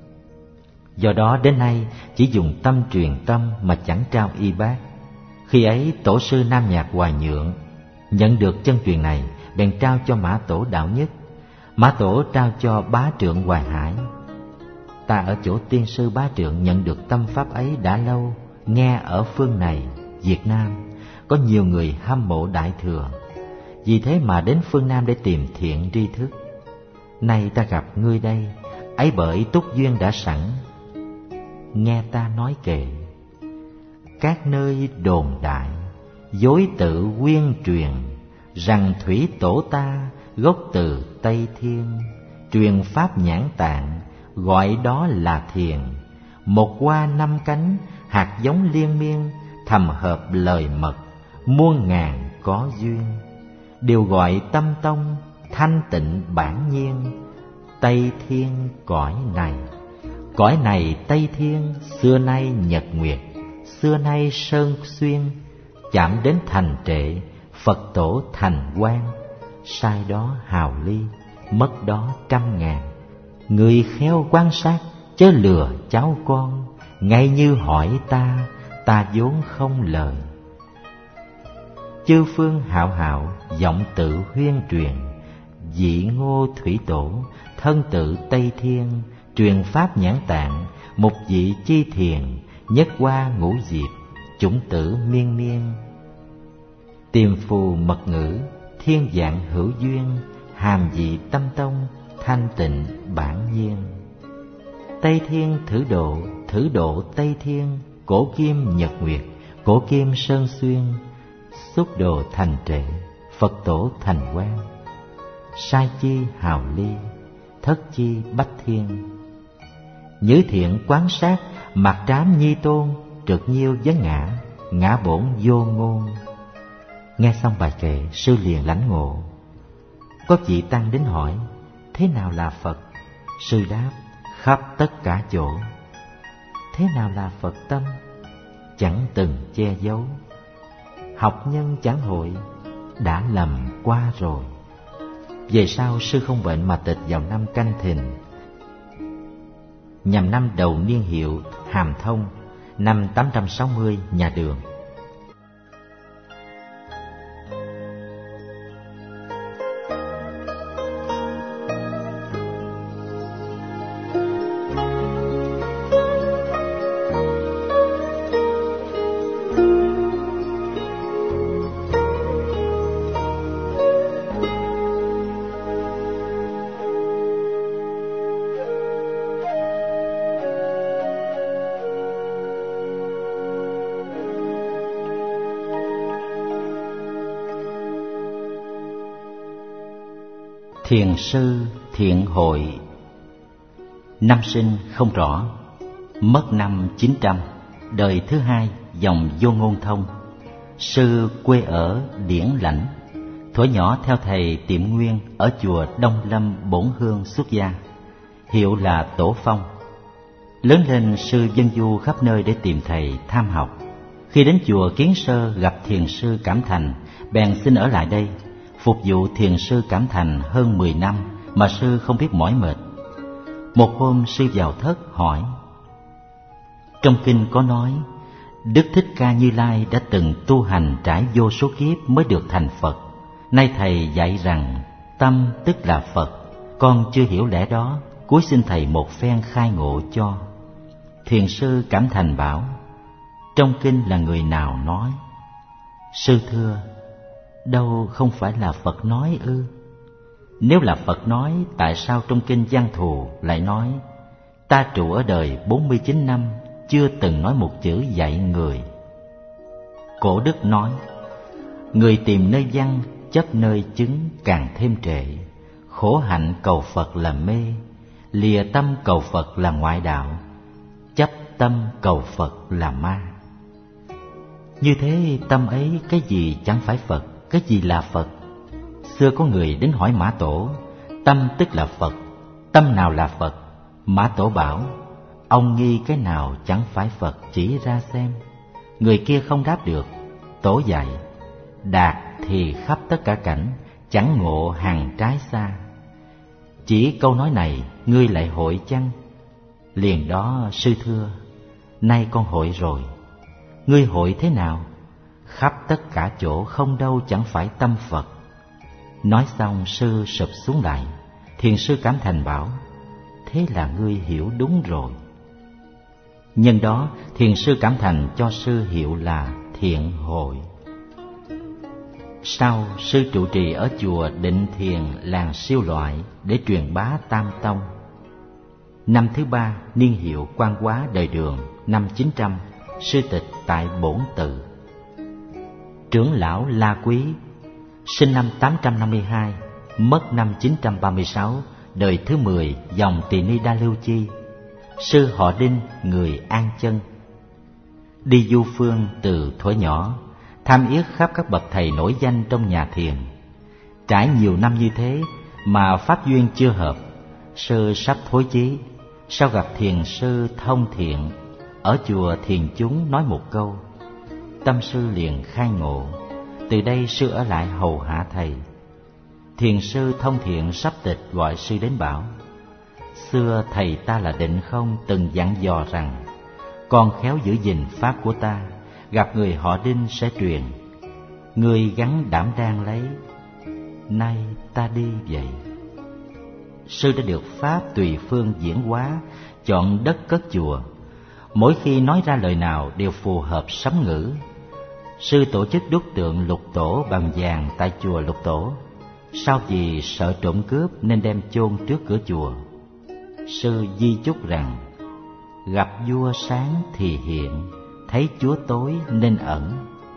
Do đó đến nay chỉ dùng tâm truyền tâm mà chẳng trao y bác. Khi ấy tổ sư Nam Nhạc Hoài Nhượng nhận được chân truyền này, bèn trao cho Mã Tổ Đạo Nhất. Mã Tổ trao cho Bá Trượng Hoài Hải. Ta ở chỗ tiên sư Bá Trượng nhận được tâm pháp ấy đã lâu, nghe ở phương này Việt Nam có nhiều người hâm mộ Đại Thừa, vì thế mà đến phương Nam để tìm thiện tri thức. Nay ta gặp ngươi đây, ấy bởi túc duyên đã sẵn. Nghe ta nói kệ, các nơi đồn đại, dối tự quyên truyền, rằng thủy tổ ta gốc từ Tây Thiên, truyền pháp Nhãn Tạng, gọi đó là thiền. Một hoa năm cánh, hạt giống liên miên, thầm hợp lời mật, muôn ngàn có duyên. Đều gọi tâm tông, thanh tịnh bản nhiên, Tây Thiên cõi này Tây Thiên, xưa nay nhật nguyệt, xưa nay sơn xuyên, chạm đến thành trệ, Phật tổ thành quan. Sai đó hào ly, mất đó trăm ngàn. Người khéo quan sát, chớ lừa cháu con, ngay như hỏi ta, ta vốn không lời. Chư phương hạo hạo, giọng tự huyên truyền, dị Ngô Thủy Tổ, thân tự Tây Thiên, truyền pháp Nhãn Tạng, mục vị chi thiền, nhất hoa ngũ diệp, chủng tử miên miên. Tiềm phù mật ngữ, thiên dạng hữu duyên, hàm vị tâm tông, thanh tịnh bản nhiên. Tây Thiên thử độ Tây Thiên, cổ kim nhật nguyệt, cổ kim sơn xuyên, xúc đồ thành trệ, Phật tổ thành quan. Sai chi hào ly, thất chi bách thiên. Nhữ thiện quán sát, mặt trám nhi tôn, trực nhiêu vấn ngã, ngã bổn vô ngôn. Nghe xong bài kệ, sư liền lãnh ngộ. Có vị tăng đến hỏi, thế nào là Phật? Sư đáp, khắp tất cả chỗ. Thế nào là Phật tâm? Chẳng từng che giấu. Học nhân chẳng hội, đã lầm qua rồi. Về sau sư không bệnh mà tịch vào năm Canh Thìn, nhằm năm đầu niên hiệu Hàm Thông, năm 860 nhà Đường. Thiền sư thiện hội. Năm sinh không rõ, mất năm 900, đời thứ hai dòng Vô Ngôn Thông. Sư quê ở Điển Lãnh, thuở nhỏ theo thầy Tiệm Nguyên ở chùa Đông Lâm Bổn Hương xuất gia, hiệu là Tổ Phong. Lớn lên sư vân du khắp nơi để tìm thầy tham học. Khi đến chùa Kiến Sơ gặp thiền sư Cảm Thành, bèn xin ở lại đây phục vụ thiền sư Cảm Thành hơn 10 năm mà sư không biết mỏi mệt. Một hôm sư vào thất hỏi, trong kinh có nói Đức Thích Ca Như Lai đã từng tu hành trải vô số kiếp mới được thành Phật. Nay thầy dạy rằng tâm tức là Phật, con chưa hiểu lẽ đó, cúi xin thầy một phen khai ngộ cho. Thiền sư Cảm Thành bảo, trong kinh là người nào nói? Sư thưa, đâu không phải là Phật nói ư? Nếu là Phật nói, tại sao trong kinh Văn Thù lại nói ta trụ ở đời 49 năm, chưa từng nói một chữ dạy người? Cổ đức nói, người tìm nơi văn, chấp nơi chứng càng thêm trệ. Khổ hạnh cầu Phật là mê, lìa tâm cầu Phật là ngoại đạo, chấp tâm cầu Phật là ma. Như thế tâm ấy cái gì chẳng phải Phật, cái gì là Phật? Xưa có người đến hỏi Mã Tổ, tâm tức là Phật, tâm nào là Phật? Mã Tổ bảo, ông nghi cái nào chẳng phải Phật, chỉ ra xem. Người kia không đáp được. Tổ dạy, đạt thì khắp tất cả cảnh, chẳng ngộ hàng trái xa. Chỉ câu nói này ngươi lại hội chăng? Liền đó sư thưa, nay con hội rồi. Ngươi hội thế nào? Khắp tất cả chỗ không đâu chẳng phải tâm Phật. Nói xong sư sụp xuống lại. Thiền sư Cảm Thành bảo, thế là ngươi hiểu đúng rồi. Nhân đó thiền sư Cảm Thành cho sư hiệu là Thiện Hội. Sau, sư trụ trì ở chùa Định Thiền làng Siêu Loại để truyền bá Tam Tông. Năm thứ ba, niên hiệu Quan Hóa đời Đường, năm 900, sư tịch tại Bổn Tự. Trưởng lão La Quý, sinh năm 852, mất năm 936, đời thứ 10, dòng Tỳ Ni Đa Lưu Chi. Sư họ Đinh, người An Chân. Đi du phương từ thuở nhỏ, tham yết khắp các bậc thầy nổi danh trong nhà thiền. Trải nhiều năm như thế mà pháp duyên chưa hợp, sư sắp thối chí. Sau gặp thiền sư Thông Thiện ở chùa Thiền Chúng nói một câu, tâm sư liền khai ngộ. Từ đây sư ở lại hầu hạ thầy. Thiền sư Thông Thiện sắp tịch gọi sư đến bảo, xưa thầy ta là Định Không từng dặn dò rằng, con khéo giữ gìn pháp của ta, gặp người họ Đinh sẽ truyền. Ngươi gắn đảm đang lấy, nay ta đi vậy. Sư đã được pháp tùy phương diễn hóa, chọn đất cất chùa. Mỗi khi nói ra lời nào đều phù hợp sấm ngữ. Sư tổ chức đúc tượng Lục Tổ bằng vàng tại chùa Lục Tổ. Sau vì sợ trộm cướp nên đem chôn trước cửa chùa. Sư di chúc rằng, gặp vua sáng thì hiện, thấy chúa tối nên ẩn.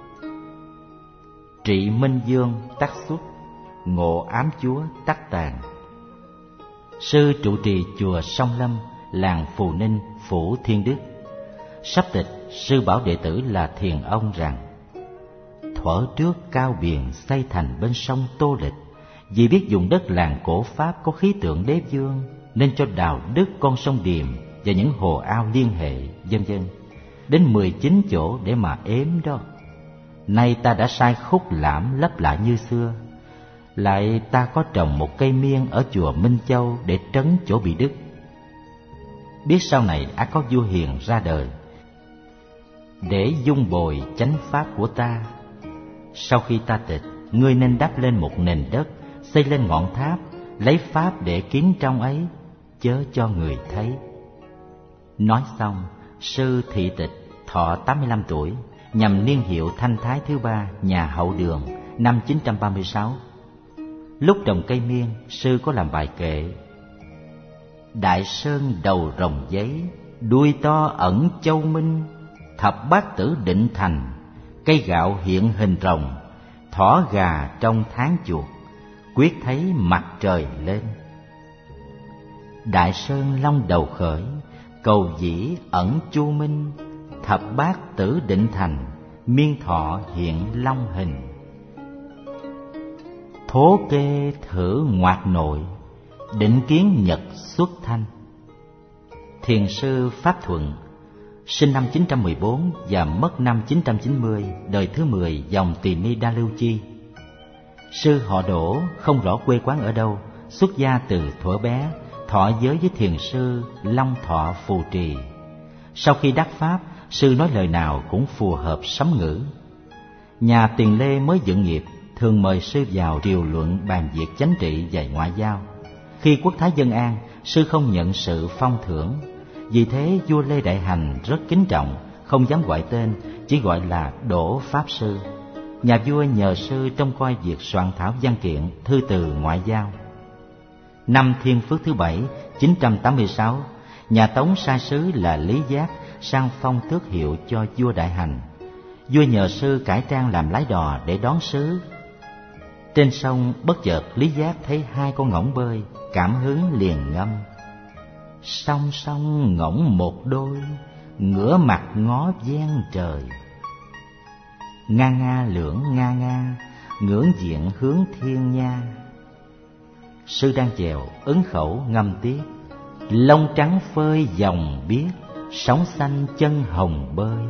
Trị Minh Dương tắc xuất, ngộ ám chúa tắc tàn. Sư trụ trì chùa Song Lâm, làng Phù Ninh, phủ Thiên Đức. Sắp tịch, sư bảo đệ tử là Thiền Ông rằng, thuở trước Cao Biền xây thành bên sông Tô Lịch, vì biết dùng đất làng cổ Pháp có khí tượng đế vương, nên cho đào đứt con sông Điềm và những hồ ao liên hệ, vân vân, đến 19 chỗ để mà ếm đó. Nay ta đã sai khúc lảm lấp lại như xưa. Lại ta có trồng một cây miên ở chùa Minh Châu để trấn chỗ bị đứt. Biết sau này ắt có vua hiền ra đời, để dung bồi chánh pháp của ta. Sau khi ta tịch, ngươi nên đắp lên một nền đất, xây lên ngọn tháp, lấy pháp để kiến trong ấy, chớ cho người thấy. Nói xong, sư thị tịch thọ 85 tuổi, nhằm niên hiệu Thanh Thái thứ ba, nhà Hậu Đường, năm 936. Lúc trồng cây miên, sư có làm bài kệ: Đại sơn đầu rồng giấy, đuôi to ẩn châu minh, thập bát tử định thành, cây gạo hiện hình rồng, thỏ gà trong tháng chuột, quyết thấy mặt trời lên. Đại sơn long đầu khởi, cầu dĩ ẩn chu minh, thập bát tử định thành, miên thọ hiện long hình. Thố kê thử ngoạc nội, định kiến nhật xuất thanh. Thiền sư Pháp Thuận, sinh năm 914 và mất năm 990, đời thứ 10, dòng Tỳ Ni Đa Lưu Chi. Sư họ Đỗ, không rõ quê quán ở đâu, xuất gia từ thuở bé, thọ giới với thiền sư Long Thọ Phù Trì. Sau khi đắc pháp, sư nói lời nào cũng phù hợp sấm ngữ. Nhà Tiền Lê mới dựng nghiệp, thường mời sư vào triều luận bàn việc chánh trị và ngoại giao. Khi quốc thái dân an, sư không nhận sự phong thưởng. Vì thế vua Lê Đại Hành rất kính trọng, không dám gọi tên, chỉ gọi là Đỗ Pháp Sư. Nhà vua nhờ sư trông coi việc soạn thảo văn kiện, thư từ ngoại giao. Năm Thiên Phước thứ 7, 986, nhà Tống sai sứ là Lý Giác sang phong tước hiệu cho vua Đại Hành. Vua nhờ sư cải trang làm lái đò để đón sứ. Trên sông bất chợt Lý Giác thấy hai con ngỗng bơi, cảm hứng liền ngâm: Song song ngỗng một đôi, ngửa mặt ngó ven trời. Nga nga lưỡng nga nga, ngưỡng diện hướng thiên nha. Sư đang chèo, ứng khẩu ngâm tiếp: Lông trắng phơi dòng biếc, sóng xanh chân hồng bơi.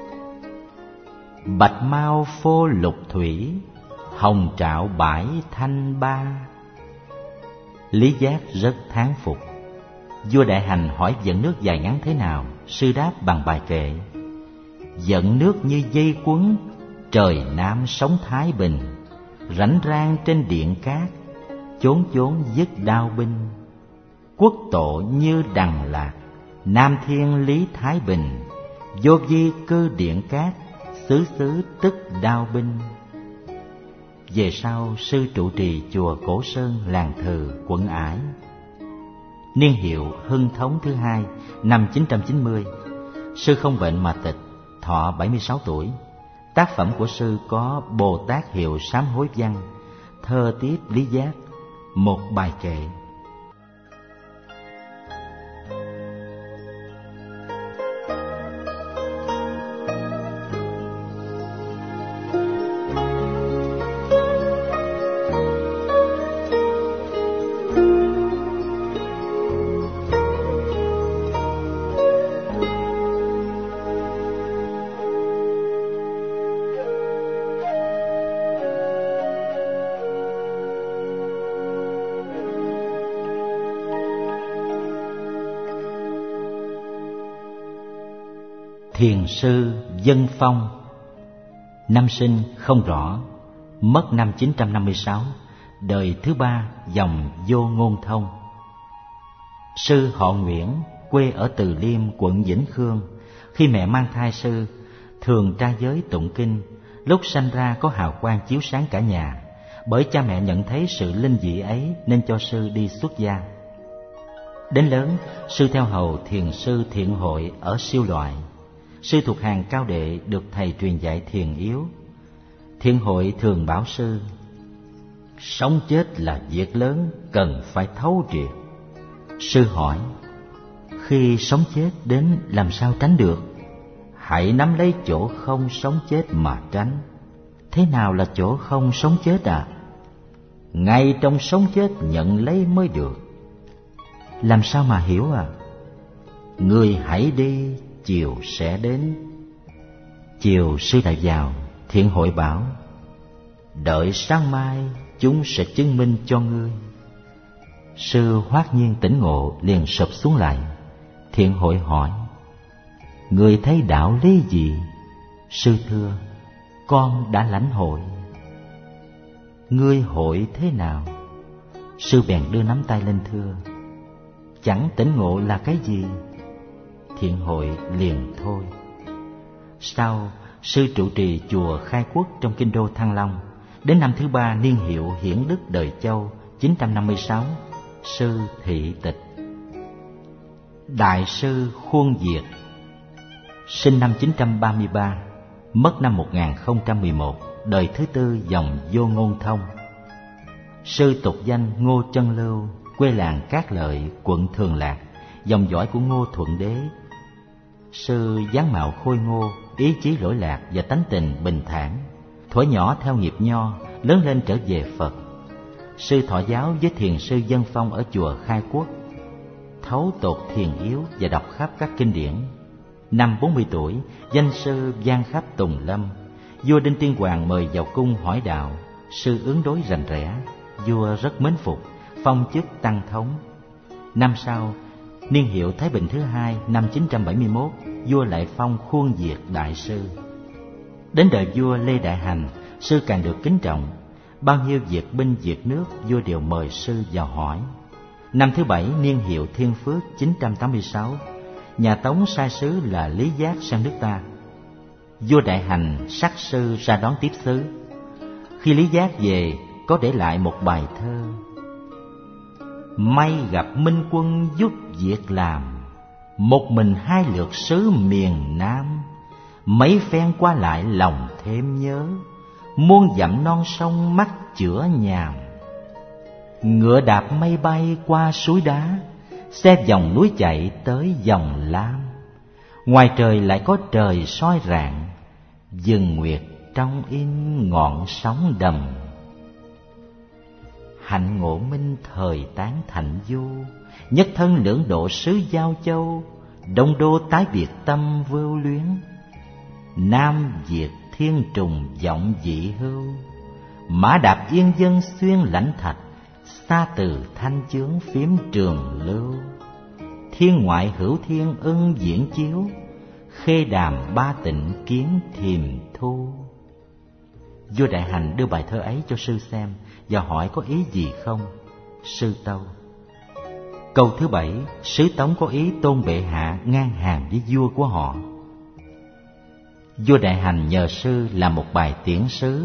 Bạch mau phô lục thủy, hồng trạo bãi thanh ba. Lý Giác rất thán phục. Vua Đại Hành hỏi vận nước dài ngắn thế nào, sư đáp bằng bài kệ: Vận nước như dây quấn, trời Nam sóng thái bình, rảnh rang trên điện cát, chốn chốn dứt đao binh. Quốc tổ như đằng lạc, Nam thiên lý thái bình, vô vi cư điện cát, xứ xứ tức đao binh. Về sau sư trụ trì chùa Cổ Sơn, làng Thừ, quận Ải. Niên hiệu Hưng Thống thứ hai, năm 990. Sư không bệnh mà tịch, thọ 76 tuổi. Tác phẩm của sư có Bồ Tát Hiệu Sám Hối Văn, Thơ Tiếp Lý Giác, một bài kệ. Thiền sư Dân Phong. Năm sinh không rõ, mất năm 956, đời thứ ba dòng Vô Ngôn Thông. Sư họ Nguyễn, quê ở Từ Liêm, quận Vĩnh Khương. Khi mẹ mang thai sư, thường tra giới tụng kinh, lúc sanh ra có hào quang chiếu sáng cả nhà. Bởi cha mẹ nhận thấy sự linh dị ấy nên cho sư đi xuất gia. Đến lớn, sư theo hầu thiền sư Thiện Hội ở Siêu Loại. Sư thuộc hàng cao đệ được thầy truyền dạy thiền yếu. Thiện Hội thường bảo sư: sống chết là việc lớn, cần phải thấu triệt. Sư hỏi: khi sống chết đến làm sao tránh được? Hãy nắm lấy chỗ không sống chết mà tránh. Thế nào là chỗ không sống chết à? Ngay trong sống chết nhận lấy mới được. Làm sao mà hiểu à? Người hãy đi, chiều sẽ đến. Chiều sư lại vào, Thiện Hội bảo: đợi sáng mai chúng sẽ chứng minh cho ngươi. Sư hoát nhiên tỉnh ngộ, liền sụp xuống lại. Thiện Hội hỏi: ngươi thấy đạo lý gì? Sư thưa: con đã lãnh hội. Ngươi hội thế nào? Sư bèn đưa nắm tay lên thưa: chẳng tỉnh ngộ là cái gì? Thiện Hội liền thôi. Sau, sư trụ trì chùa Khai Quốc trong kinh đô Thăng Long. Đến năm thứ ba niên hiệu Hiển Đức Đời Châu 956, sư thị tịch. Đại sư Khuôn Diệt, sinh năm 933, mất năm 1011, đời thứ tư dòng Vô Ngôn Thông. Sư tục danh Ngô Chân Lưu, quê làng Cát Lợi, quận Thường Lạc, dòng dõi của Ngô Thuận Đế. Sư dáng mạo khôi ngô, ý chí lỗi lạc và tánh tình bình thản. Thuở nhỏ theo nghiệp nho, lớn lên trở về Phật. Sư thọ giáo với thiền sư Dân Phong ở chùa Khai Quốc, thấu tột thiền yếu và đọc khắp các kinh điển. Năm 40 tuổi, danh sư vang khắp Tùng Lâm. Vua Đinh Tiên Hoàng mời vào cung hỏi đạo. Sư ứng đối rành rẽ, vua rất mến phục, phong chức tăng thống. Năm sau, niên hiệu Thái Bình thứ hai năm 971, vua lại phong Khuôn Diệt đại sư. Đến đời vua Lê Đại Hành, sư càng được kính trọng. Bao nhiêu việc binh việc nước, vua đều mời sư vào hỏi. Năm thứ bảy niên hiệu Thiên Phước 986, nhà Tống sai sứ là Lý Giác sang nước ta. Vua Đại Hành sắc sư ra đón tiếp sứ. Khi Lý Giác về, có để lại một bài thơ: may gặp minh quân giúp việc làm, một mình hai lượt sứ miền Nam. Mấy phen qua lại lòng thêm nhớ, muôn dặm non sông mắt chữa nhàm. Ngựa đạp mây bay qua suối đá, xe dòng núi chạy tới dòng lam. Ngoài trời lại có trời soi rạng, vầng nguyệt trong in ngọn sóng đầm. Hạnh ngộ minh thời tán thành du, nhất thân lưỡng độ sứ Giao Châu. Đông đô tái biệt tâm vưu luyến, Nam Việt thiên trùng vọng dị hưu. Mã đạp yên dân xuyên lãnh thạch, xa từ thanh chướng phiếm trường lưu. Thiên ngoại hữu thiên ưng diễn chiếu, khê đàm ba tịnh kiến thiềm thu. Vua Đại Hành đưa bài thơ ấy cho sư xem và hỏi có ý gì không. Sư tâu: câu thứ bảy, sứ Tống có ý tôn bệ hạ ngang hàng với vua của họ. Vua Đại Hành nhờ sư làm một bài tiễn sứ.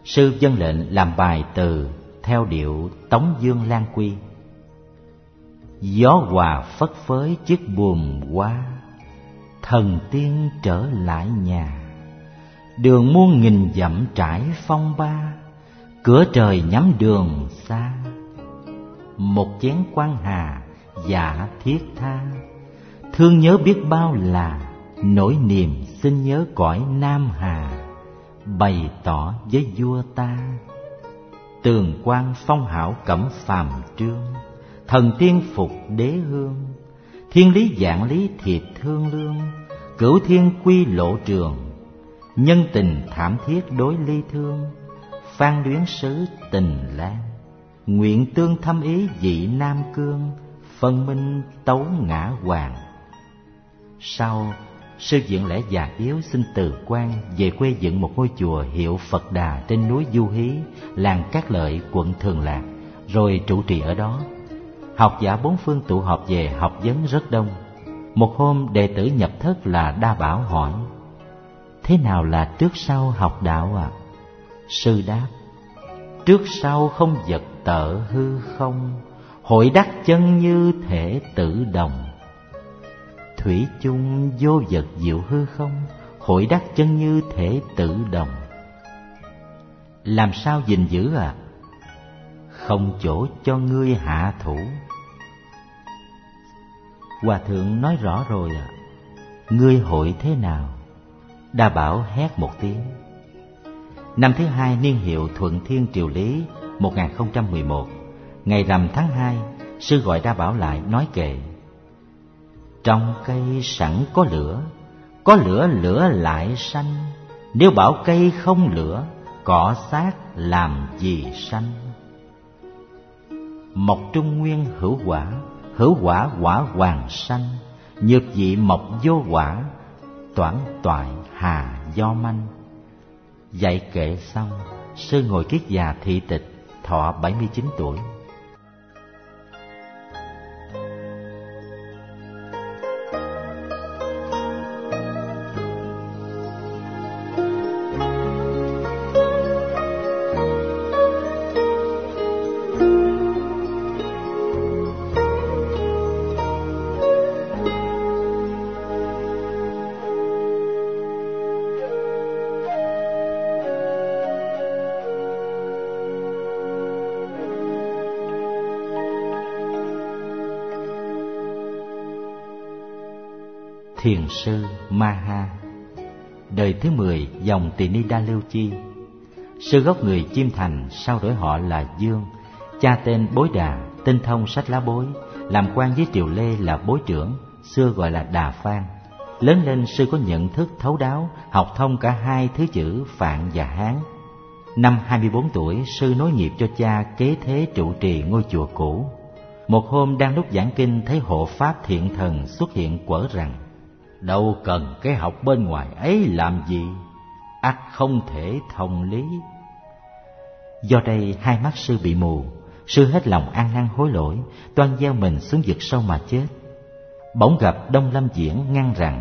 Sư vâng lệnh làm bài từ theo điệu Tống Dương Lan Quy. Gió hòa phất phới chiếc buồm qua, thần tiên trở lại nhà. Đường muôn nghìn dặm trải phong ba, cửa trời nhắm đường xa. Một chén quan hà dạ thiết tha, thương nhớ biết bao là nỗi niềm xin nhớ cõi Nam Hà. Bày tỏ với vua ta, tường quan phong hảo cẩm phàm trương. Thần tiên phục đế hương, thiên lý vạn lý thiệt thương lương. Cửu thiên quy lộ trường, nhân tình thảm thiết đối ly thương. Phan luyến sứ tình lan, nguyện tương thâm ý dị Nam Cương. Phân minh tấu ngã hoàng. Sau, sư Diện Lễ già yếu xin từ quan về quê dựng một ngôi chùa hiệu Phật Đà trên núi Du Hí, làng Cát Lợi, quận Thường Lạc, rồi trụ trì ở đó. Học giả bốn phương tụ họp về học vấn rất đông. Một hôm đệ tử nhập thất là Đa Bảo hỏi: thế nào là trước sau học đạo ạ? Sư đáp: trước sau không vật tợ hư không, hội đắc chân như thể tử đồng. Thủy chung vô vật diệu hư không, hội đắc chân như thể tử đồng. Làm sao gìn giữ ạ? Không chỗ cho ngươi hạ thủ. Hòa thượng nói rõ rồi ạ. Ngươi hội thế nào? Đa Bảo hét một tiếng. Năm thứ hai niên hiệu Thuận Thiên Triều Lý 1011, ngày rằm tháng 2, sư gọi Đa Bảo lại nói kệ: trong cây sẵn có lửa lửa lại sanh. Nếu bảo cây không lửa, cỏ xác làm gì sanh. Mộc trung nguyên hữu quả quả hoàng sanh. Nhược dị mộc vô quả, toản toại hà do manh. Dạy kệ xong, sư ngồi kiết già thị tịch, thọ 79 tuổi. Thiền sư Maha, đời thứ 10 dòng Tỳ Ni Đa Lưu Chi. Sư gốc người Chiêm Thành, sau đổi họ là Dương. Cha tên Bối Đà, tinh thông sách lá bối, làm quan với triều Lê là bối trưởng, xưa gọi là Đà Phan. Lớn lên sư có nhận thức thấu đáo, học thông cả hai thứ chữ Phạn và Hán. Năm 24 tuổi, sư nối nghiệp cho cha kế thế trụ trì ngôi chùa cũ. Một hôm đang lúc giảng kinh, thấy hộ pháp Thiện Thần xuất hiện quở rằng: đâu cần cái học bên ngoài ấy làm gì, ắt không thể thông lý. Do đây hai mắt sư bị mù, sư hết lòng ăn năn hối lỗi, toan gieo mình xuống vực sâu mà chết. Bỗng gặp Đông Lâm Diễn ngăn rằng: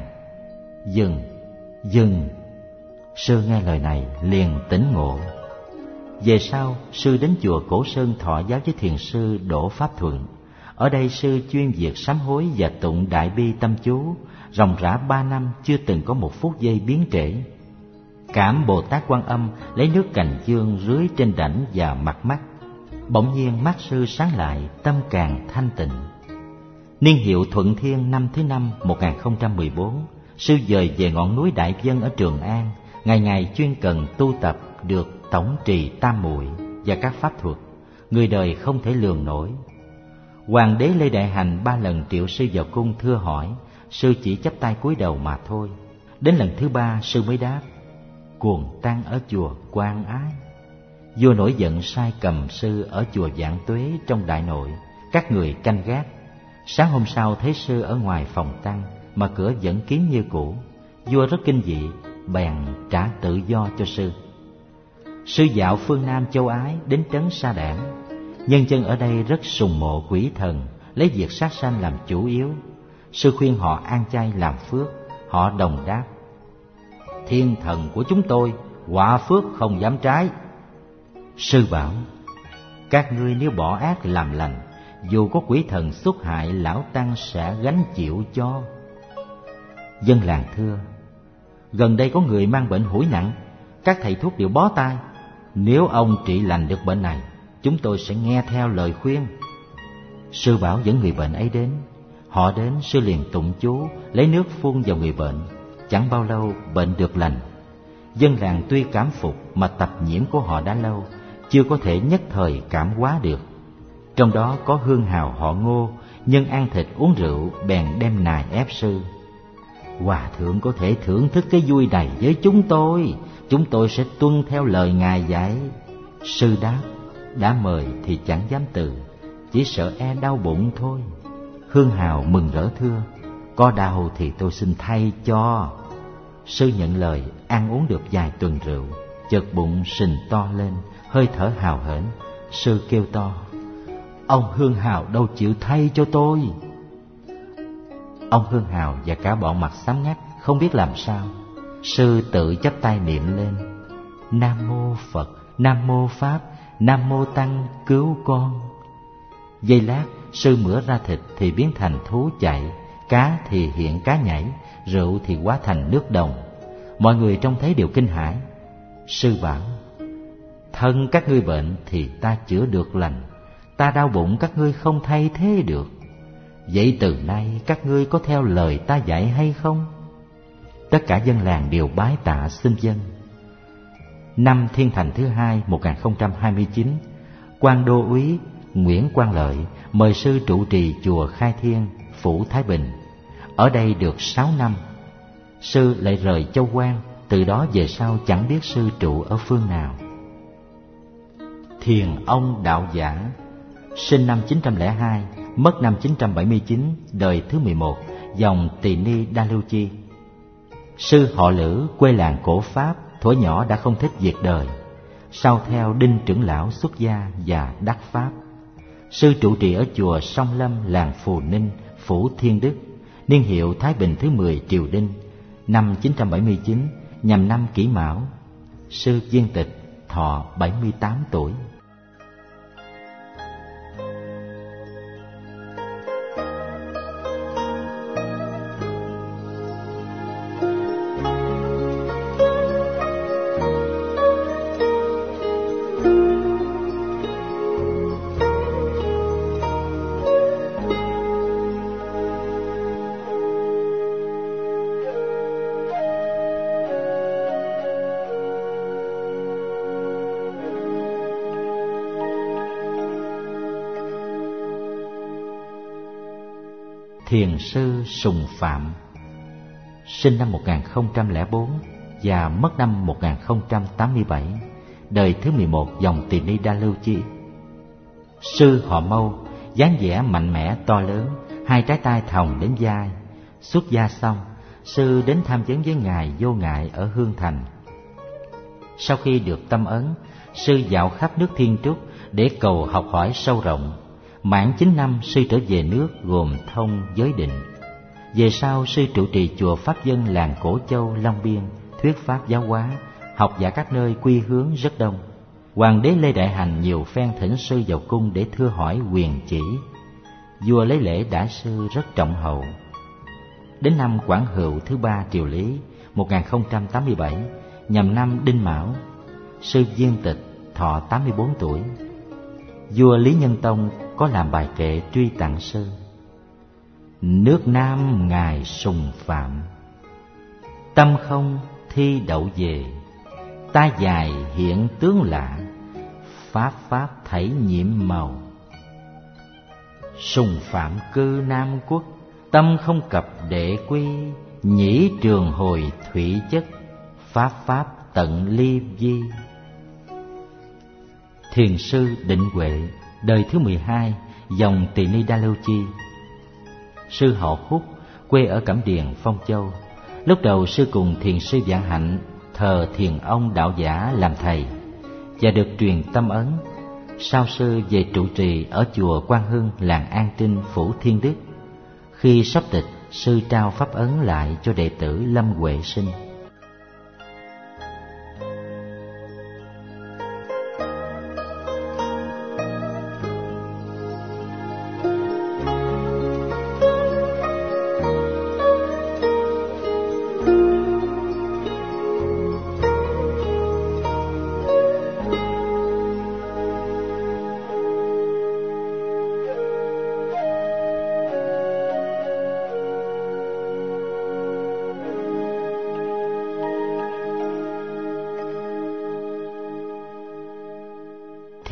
dừng. Sư nghe lời này liền tỉnh ngộ. Về sau, sư đến chùa Cổ Sơn thọ giáo với thiền sư Đỗ Pháp Thuận. Ở đây sư chuyên việc sám hối và tụng đại bi tâm chú, ròng rã 3 năm chưa từng có một phút giây biến trễ. Cảm Bồ Tát Quan Âm lấy nước cành dương rưới trên đảnh và mặt mắt. Bỗng nhiên mắt sư sáng lại, tâm càng thanh tịnh. Niên hiệu Thuận Thiên năm thứ 5 1014, sư dời về ngọn núi Đại Vân ở Trường An, ngày ngày chuyên cần tu tập được tổng trì tam muội và các pháp thuật, người đời không thể lường nổi. Hoàng đế Lê Đại Hành 3 lần triệu sư vào cung thưa hỏi, sư chỉ chắp tay cúi đầu mà thôi. Đến lần thứ 3 sư mới đáp: cuồng tăng ở chùa Quan Ái. Vua nổi giận sai cầm sư ở chùa Vạn Tuế trong Đại Nội, các người canh gác. Sáng hôm sau thấy sư ở ngoài phòng tăng, mà cửa vẫn kín như cũ. Vua rất kinh dị, bèn trả tự do cho sư. Sư dạo phương Nam châu Ái đến trấn Sa Đản. Nhân dân ở đây rất sùng mộ quỷ thần, lấy việc sát sanh làm chủ yếu. Sư khuyên họ ăn chay làm phước, họ đồng đáp: thiên thần của chúng tôi, họa phước không dám trái, Sư bảo: các ngươi nếu bỏ ác làm lành, dù có quỷ thần xuất hại, lão tăng sẽ gánh chịu cho. Dân làng thưa: gần đây có người mang bệnh hủi nặng, các thầy thuốc đều bó tay. Nếu ông trị lành được bệnh này, chúng tôi sẽ nghe theo lời khuyên. Sư bảo dẫn người bệnh ấy đến. Họ đến, sư liền tụng chú, lấy nước phun vào người bệnh. Chẳng bao lâu bệnh được lành. Dân làng tuy cảm phục mà tập nhiễm của họ đã lâu, chưa có thể nhất thời cảm hóa được. Trong đó có hương hào họ Ngô, nhân ăn thịt uống rượu bèn đem nài ép sư: hòa thượng có thể thưởng thức cái vui này với chúng tôi sẽ tuân theo lời ngài dạy. Sư đáp: đã mời thì chẳng dám từ, chỉ sợ e đau bụng thôi. Hương hào mừng rỡ thưa: có đau thì tôi xin thay cho. Sư nhận lời, ăn uống được vài tuần rượu, chợt bụng sình to lên, hơi thở hào hển. Sư kêu to: ông Hương Hào đâu chịu thay cho tôi. Ông Hương Hào và cả bọn mặt xám ngắt, không biết làm sao. Sư tự chắp tay niệm lên: Nam mô Phật, Nam mô Pháp, Nam mô Tăng cứu con. Giây lát, sư mửa ra thịt thì biến thành thú chạy, cá thì hiện cá nhảy, rượu thì hóa thành nước đồng. Mọi người trông thấy đều kinh hãi. Sư bảo: thân các ngươi bệnh thì ta chữa được lành, ta đau bụng các ngươi không thay thế được. Vậy từ nay các ngươi có theo lời ta dạy hay không? Tất cả dân làng đều bái tạ xin vâng. Năm Thiên Thành thứ 2 1029, quan đô úy Nguyễn Quang Lợi mời sư trụ trì chùa Khai Thiên, phủ Thái Bình. Ở đây được 6 năm, sư lại rời Châu Quan. Từ đó về sau chẳng biết sư trụ ở phương nào. Thiền ông Đạo Giả, sinh năm 902, mất năm 979, đời thứ 11, dòng Tỳ Ni Đa Lưu Chi. Sư họ Lữ, quê làng Cổ Pháp, thuở nhỏ đã không thích việc đời. Sau theo Đinh trưởng lão xuất gia và đắc pháp. Sư trụ trì ở chùa Song Lâm, làng Phù Ninh, phủ Thiên Đức, niên hiệu Thái Bình thứ 10 triều Đinh, năm 979, nhằm năm Kỷ Mão. Sư viên tịch, thọ 78 tuổi. Thiền sư Sùng Phạm, sinh năm 1004 và mất năm 1087, đời thứ 11 dòng Tỳ Ni Đa Lưu Chi. Sư họ Mâu, dáng vẻ mạnh mẽ to lớn, hai trái tay thòng đến vai. Xuất gia xong, sư đến tham vấn với ngài Vô Ngại ở Hương Thành. Sau khi được tâm ấn, sư dạo khắp nước Thiên Trúc để cầu học hỏi sâu rộng. Mãn 9 năm, sư trở về nước gồm thông giới định. Về sau, sư trụ trì chùa Pháp Dân làng Cổ Châu, Long Biên, thuyết pháp giáo hóa, học giả các nơi quy hướng rất đông. Hoàng đế Lê Đại Hành nhiều phen thỉnh sư vào cung để thưa hỏi quyền chỉ. Vua lấy lễ đãi sư rất trọng hậu. Đến năm Quảng Hữu thứ 3 triều Lý 1087, nhằm năm Đinh Mão, sư viên tịch, thọ 84 tuổi. Vua Lý Nhân Tông có làm bài kệ truy tặng sư: nước Nam ngài Sùng Phạm, tâm không thi đậu về, ta dài hiện tướng lạ, pháp thảy nhiệm màu. Sùng Phạm cư Nam Quốc, tâm không cập đệ quy, nhĩ trường hồi thủy chất, pháp tận ly vi. Thiền sư Định Huệ, đời thứ 12, dòng Tỳ Ni Đa Lưu Chi. Sư họ Khúc, quê ở Cẩm Điền, Phong Châu. Lúc đầu sư cùng thiền sư Vạn Hạnh thờ thiền ông Đạo Giả làm thầy và được truyền tâm ấn. Sau sư về trụ trì ở chùa Quang Hưng, làng An Trinh, phủ Thiên Đức. Khi sắp tịch, sư trao pháp ấn lại cho đệ tử Lâm Huệ Sinh.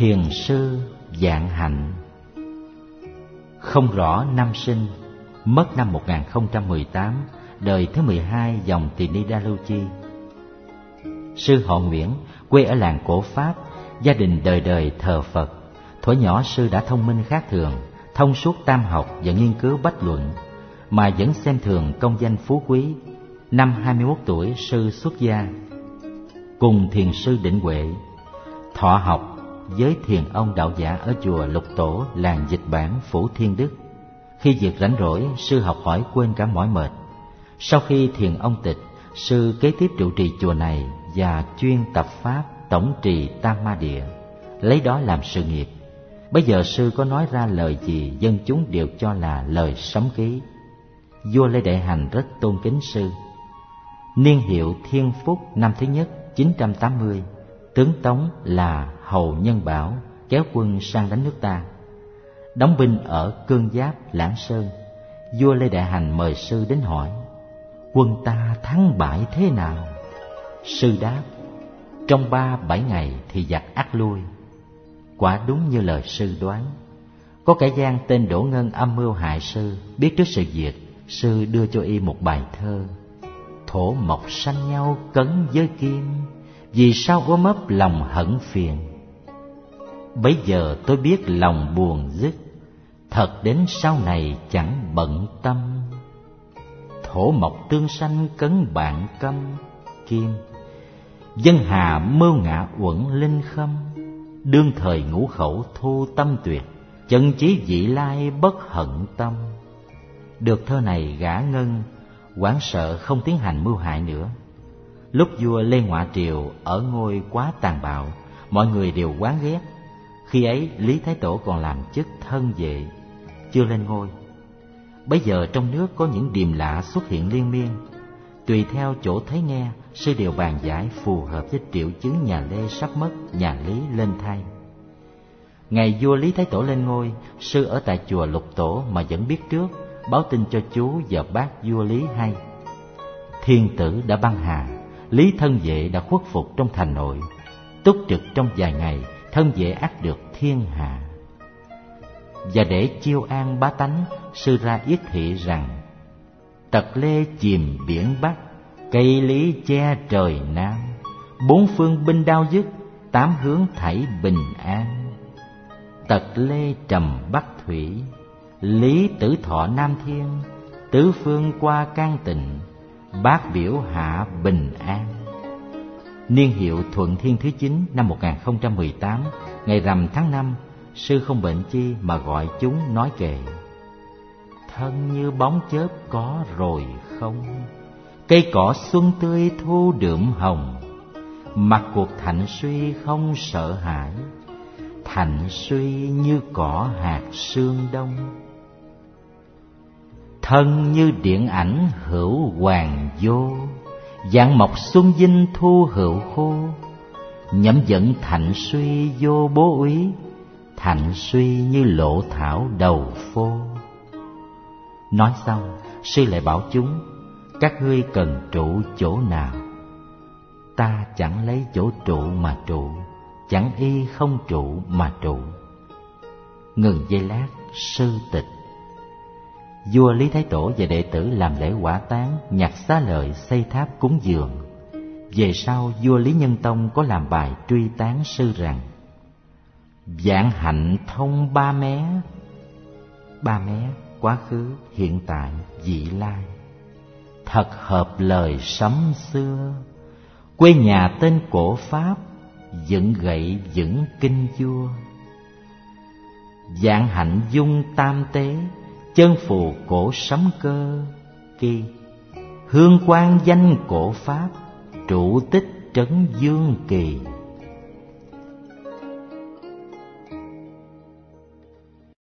Thiền sư Vạn Hạnh. Không rõ năm sinh, mất năm 1018, đời thứ 12 dòng Tỳ Ni Đa Lưu Chi. Sư họ Nguyễn, quê ở làng Cổ Pháp, gia đình đời đời thờ Phật. Thuở nhỏ sư đã thông minh khác thường, thông suốt tam học và nghiên cứu bách luận, mà vẫn xem thường công danh phú quý. Năm 21 tuổi, sư xuất gia, cùng thiền sư Định Huệ thọ học với thiền ông đạo giả ở chùa Lục Tổ, làng Dịch Bản, phủ Thiên Đức. Khi việc rảnh rỗi, sư học hỏi quên cả mỏi mệt. Sau khi thiền ông tịch, sư kế tiếp trụ trì chùa này và chuyên tập pháp tổng trì Tam Ma Địa, lấy đó làm sự nghiệp. Bây giờ sư có nói ra lời gì, dân chúng đều cho là lời sấm ký. Vua Lê Đại Hành rất tôn kính sư. Niên hiệu Thiên Phúc năm thứ nhất 980, tướng Tống là Hầu Nhân Bảo kéo quân sang đánh nước ta. Đóng binh ở Cương Giáp, Lãng Sơn. Vua Lê Đại Hành mời sư đến hỏi: quân ta thắng bại thế nào? Sư đáp: trong 3-7 ngày thì giặc ắt lui. Quả đúng như lời sư đoán. Có kẻ gian tên Đỗ Ngân âm mưu hại sư. Biết trước sự việc, sư đưa cho y một bài thơ: thổ mộc sanh nhau cấn với kim, vì sao ôm ấp lòng hận phiền. Bấy giờ tôi biết lòng buồn dứt, thật đến sau này chẳng bận tâm. Thổ mộc tương sanh cấn bạn câm, kim dân hà mưu ngã uẩn linh khâm. Đương thời ngũ khẩu thu tâm tuyệt, chân chí vị lai bất hận tâm. Được thơ này, gã Ngân hoảng sợ không tiến hành mưu hại nữa. Lúc vua Lê Ngoạ Triều ở ngôi quá tàn bạo, mọi người đều oán ghét. Khi ấy Lý Thái Tổ còn làm chức thân vệ, chưa lên ngôi. Bây giờ trong nước có những điềm lạ xuất hiện liên miên. Tùy theo chỗ thấy nghe, sư đều bàn giải phù hợp với triệu chứng nhà Lê sắp mất, nhà Lý lên thay. Ngày vua Lý Thái Tổ lên ngôi, sư ở tại chùa Lục Tổ mà vẫn biết trước, báo tin cho chú và bác vua Lý hay. Thiên tử đã băng hà, Lý thân vệ đã khuất phục trong thành nội. Túc trực trong vài ngày, thân vệ ắt được thiên hạ. Và để chiêu an bá tánh, sư ra yết thị rằng: tật Lê chìm biển Bắc, cây Lý che trời Nam. Bốn phương binh đao dứt, tám hướng thảy bình an. Tật Lê trầm Bắc thủy, Lý tử thọ Nam thiên. Tứ phương qua can tịnh, bát biểu hạ bình an. Niên hiệu Thuận Thiên thứ 9 năm 1018, ngày rằm tháng 5, sư không bệnh chi mà gọi chúng nói kệ: thân như bóng chớp có rồi không, cây cỏ xuân tươi thu đượm hồng. Mặt cuộc thạnh suy không sợ hãi, thạnh suy như cỏ hạt sương đông. Thân như điện ảnh hữu hoàng vô, dạng mộc xuân dinh thu hữu khô. Nhậm giận thạnh suy vô bố úy, thạnh suy như lộ thảo đầu phô. Nói xong, sư lại bảo chúng: các ngươi cần trụ chỗ nào? Ta chẳng lấy chỗ trụ mà trụ, chẳng y không trụ mà trụ. Ngừng giây lát, sư tịch. Vua Lý Thái Tổ và đệ tử làm lễ hỏa táng, nhặt xá lợi xây tháp cúng dường. Về sau, vua Lý Nhân Tông có làm bài truy tán sư rằng: vạn hạnh thông ba mé. Ba mé quá khứ, hiện tại, vị lai. Thật hợp lời sấm xưa, quê nhà tên Cổ Pháp, dựng gậy vững kinh vua. Vạn hạnh dung tam tế, chân phù cổ sấm cơ kỳ. Hương quang danh Cổ Pháp, trụ tích trấn Dương Kỳ.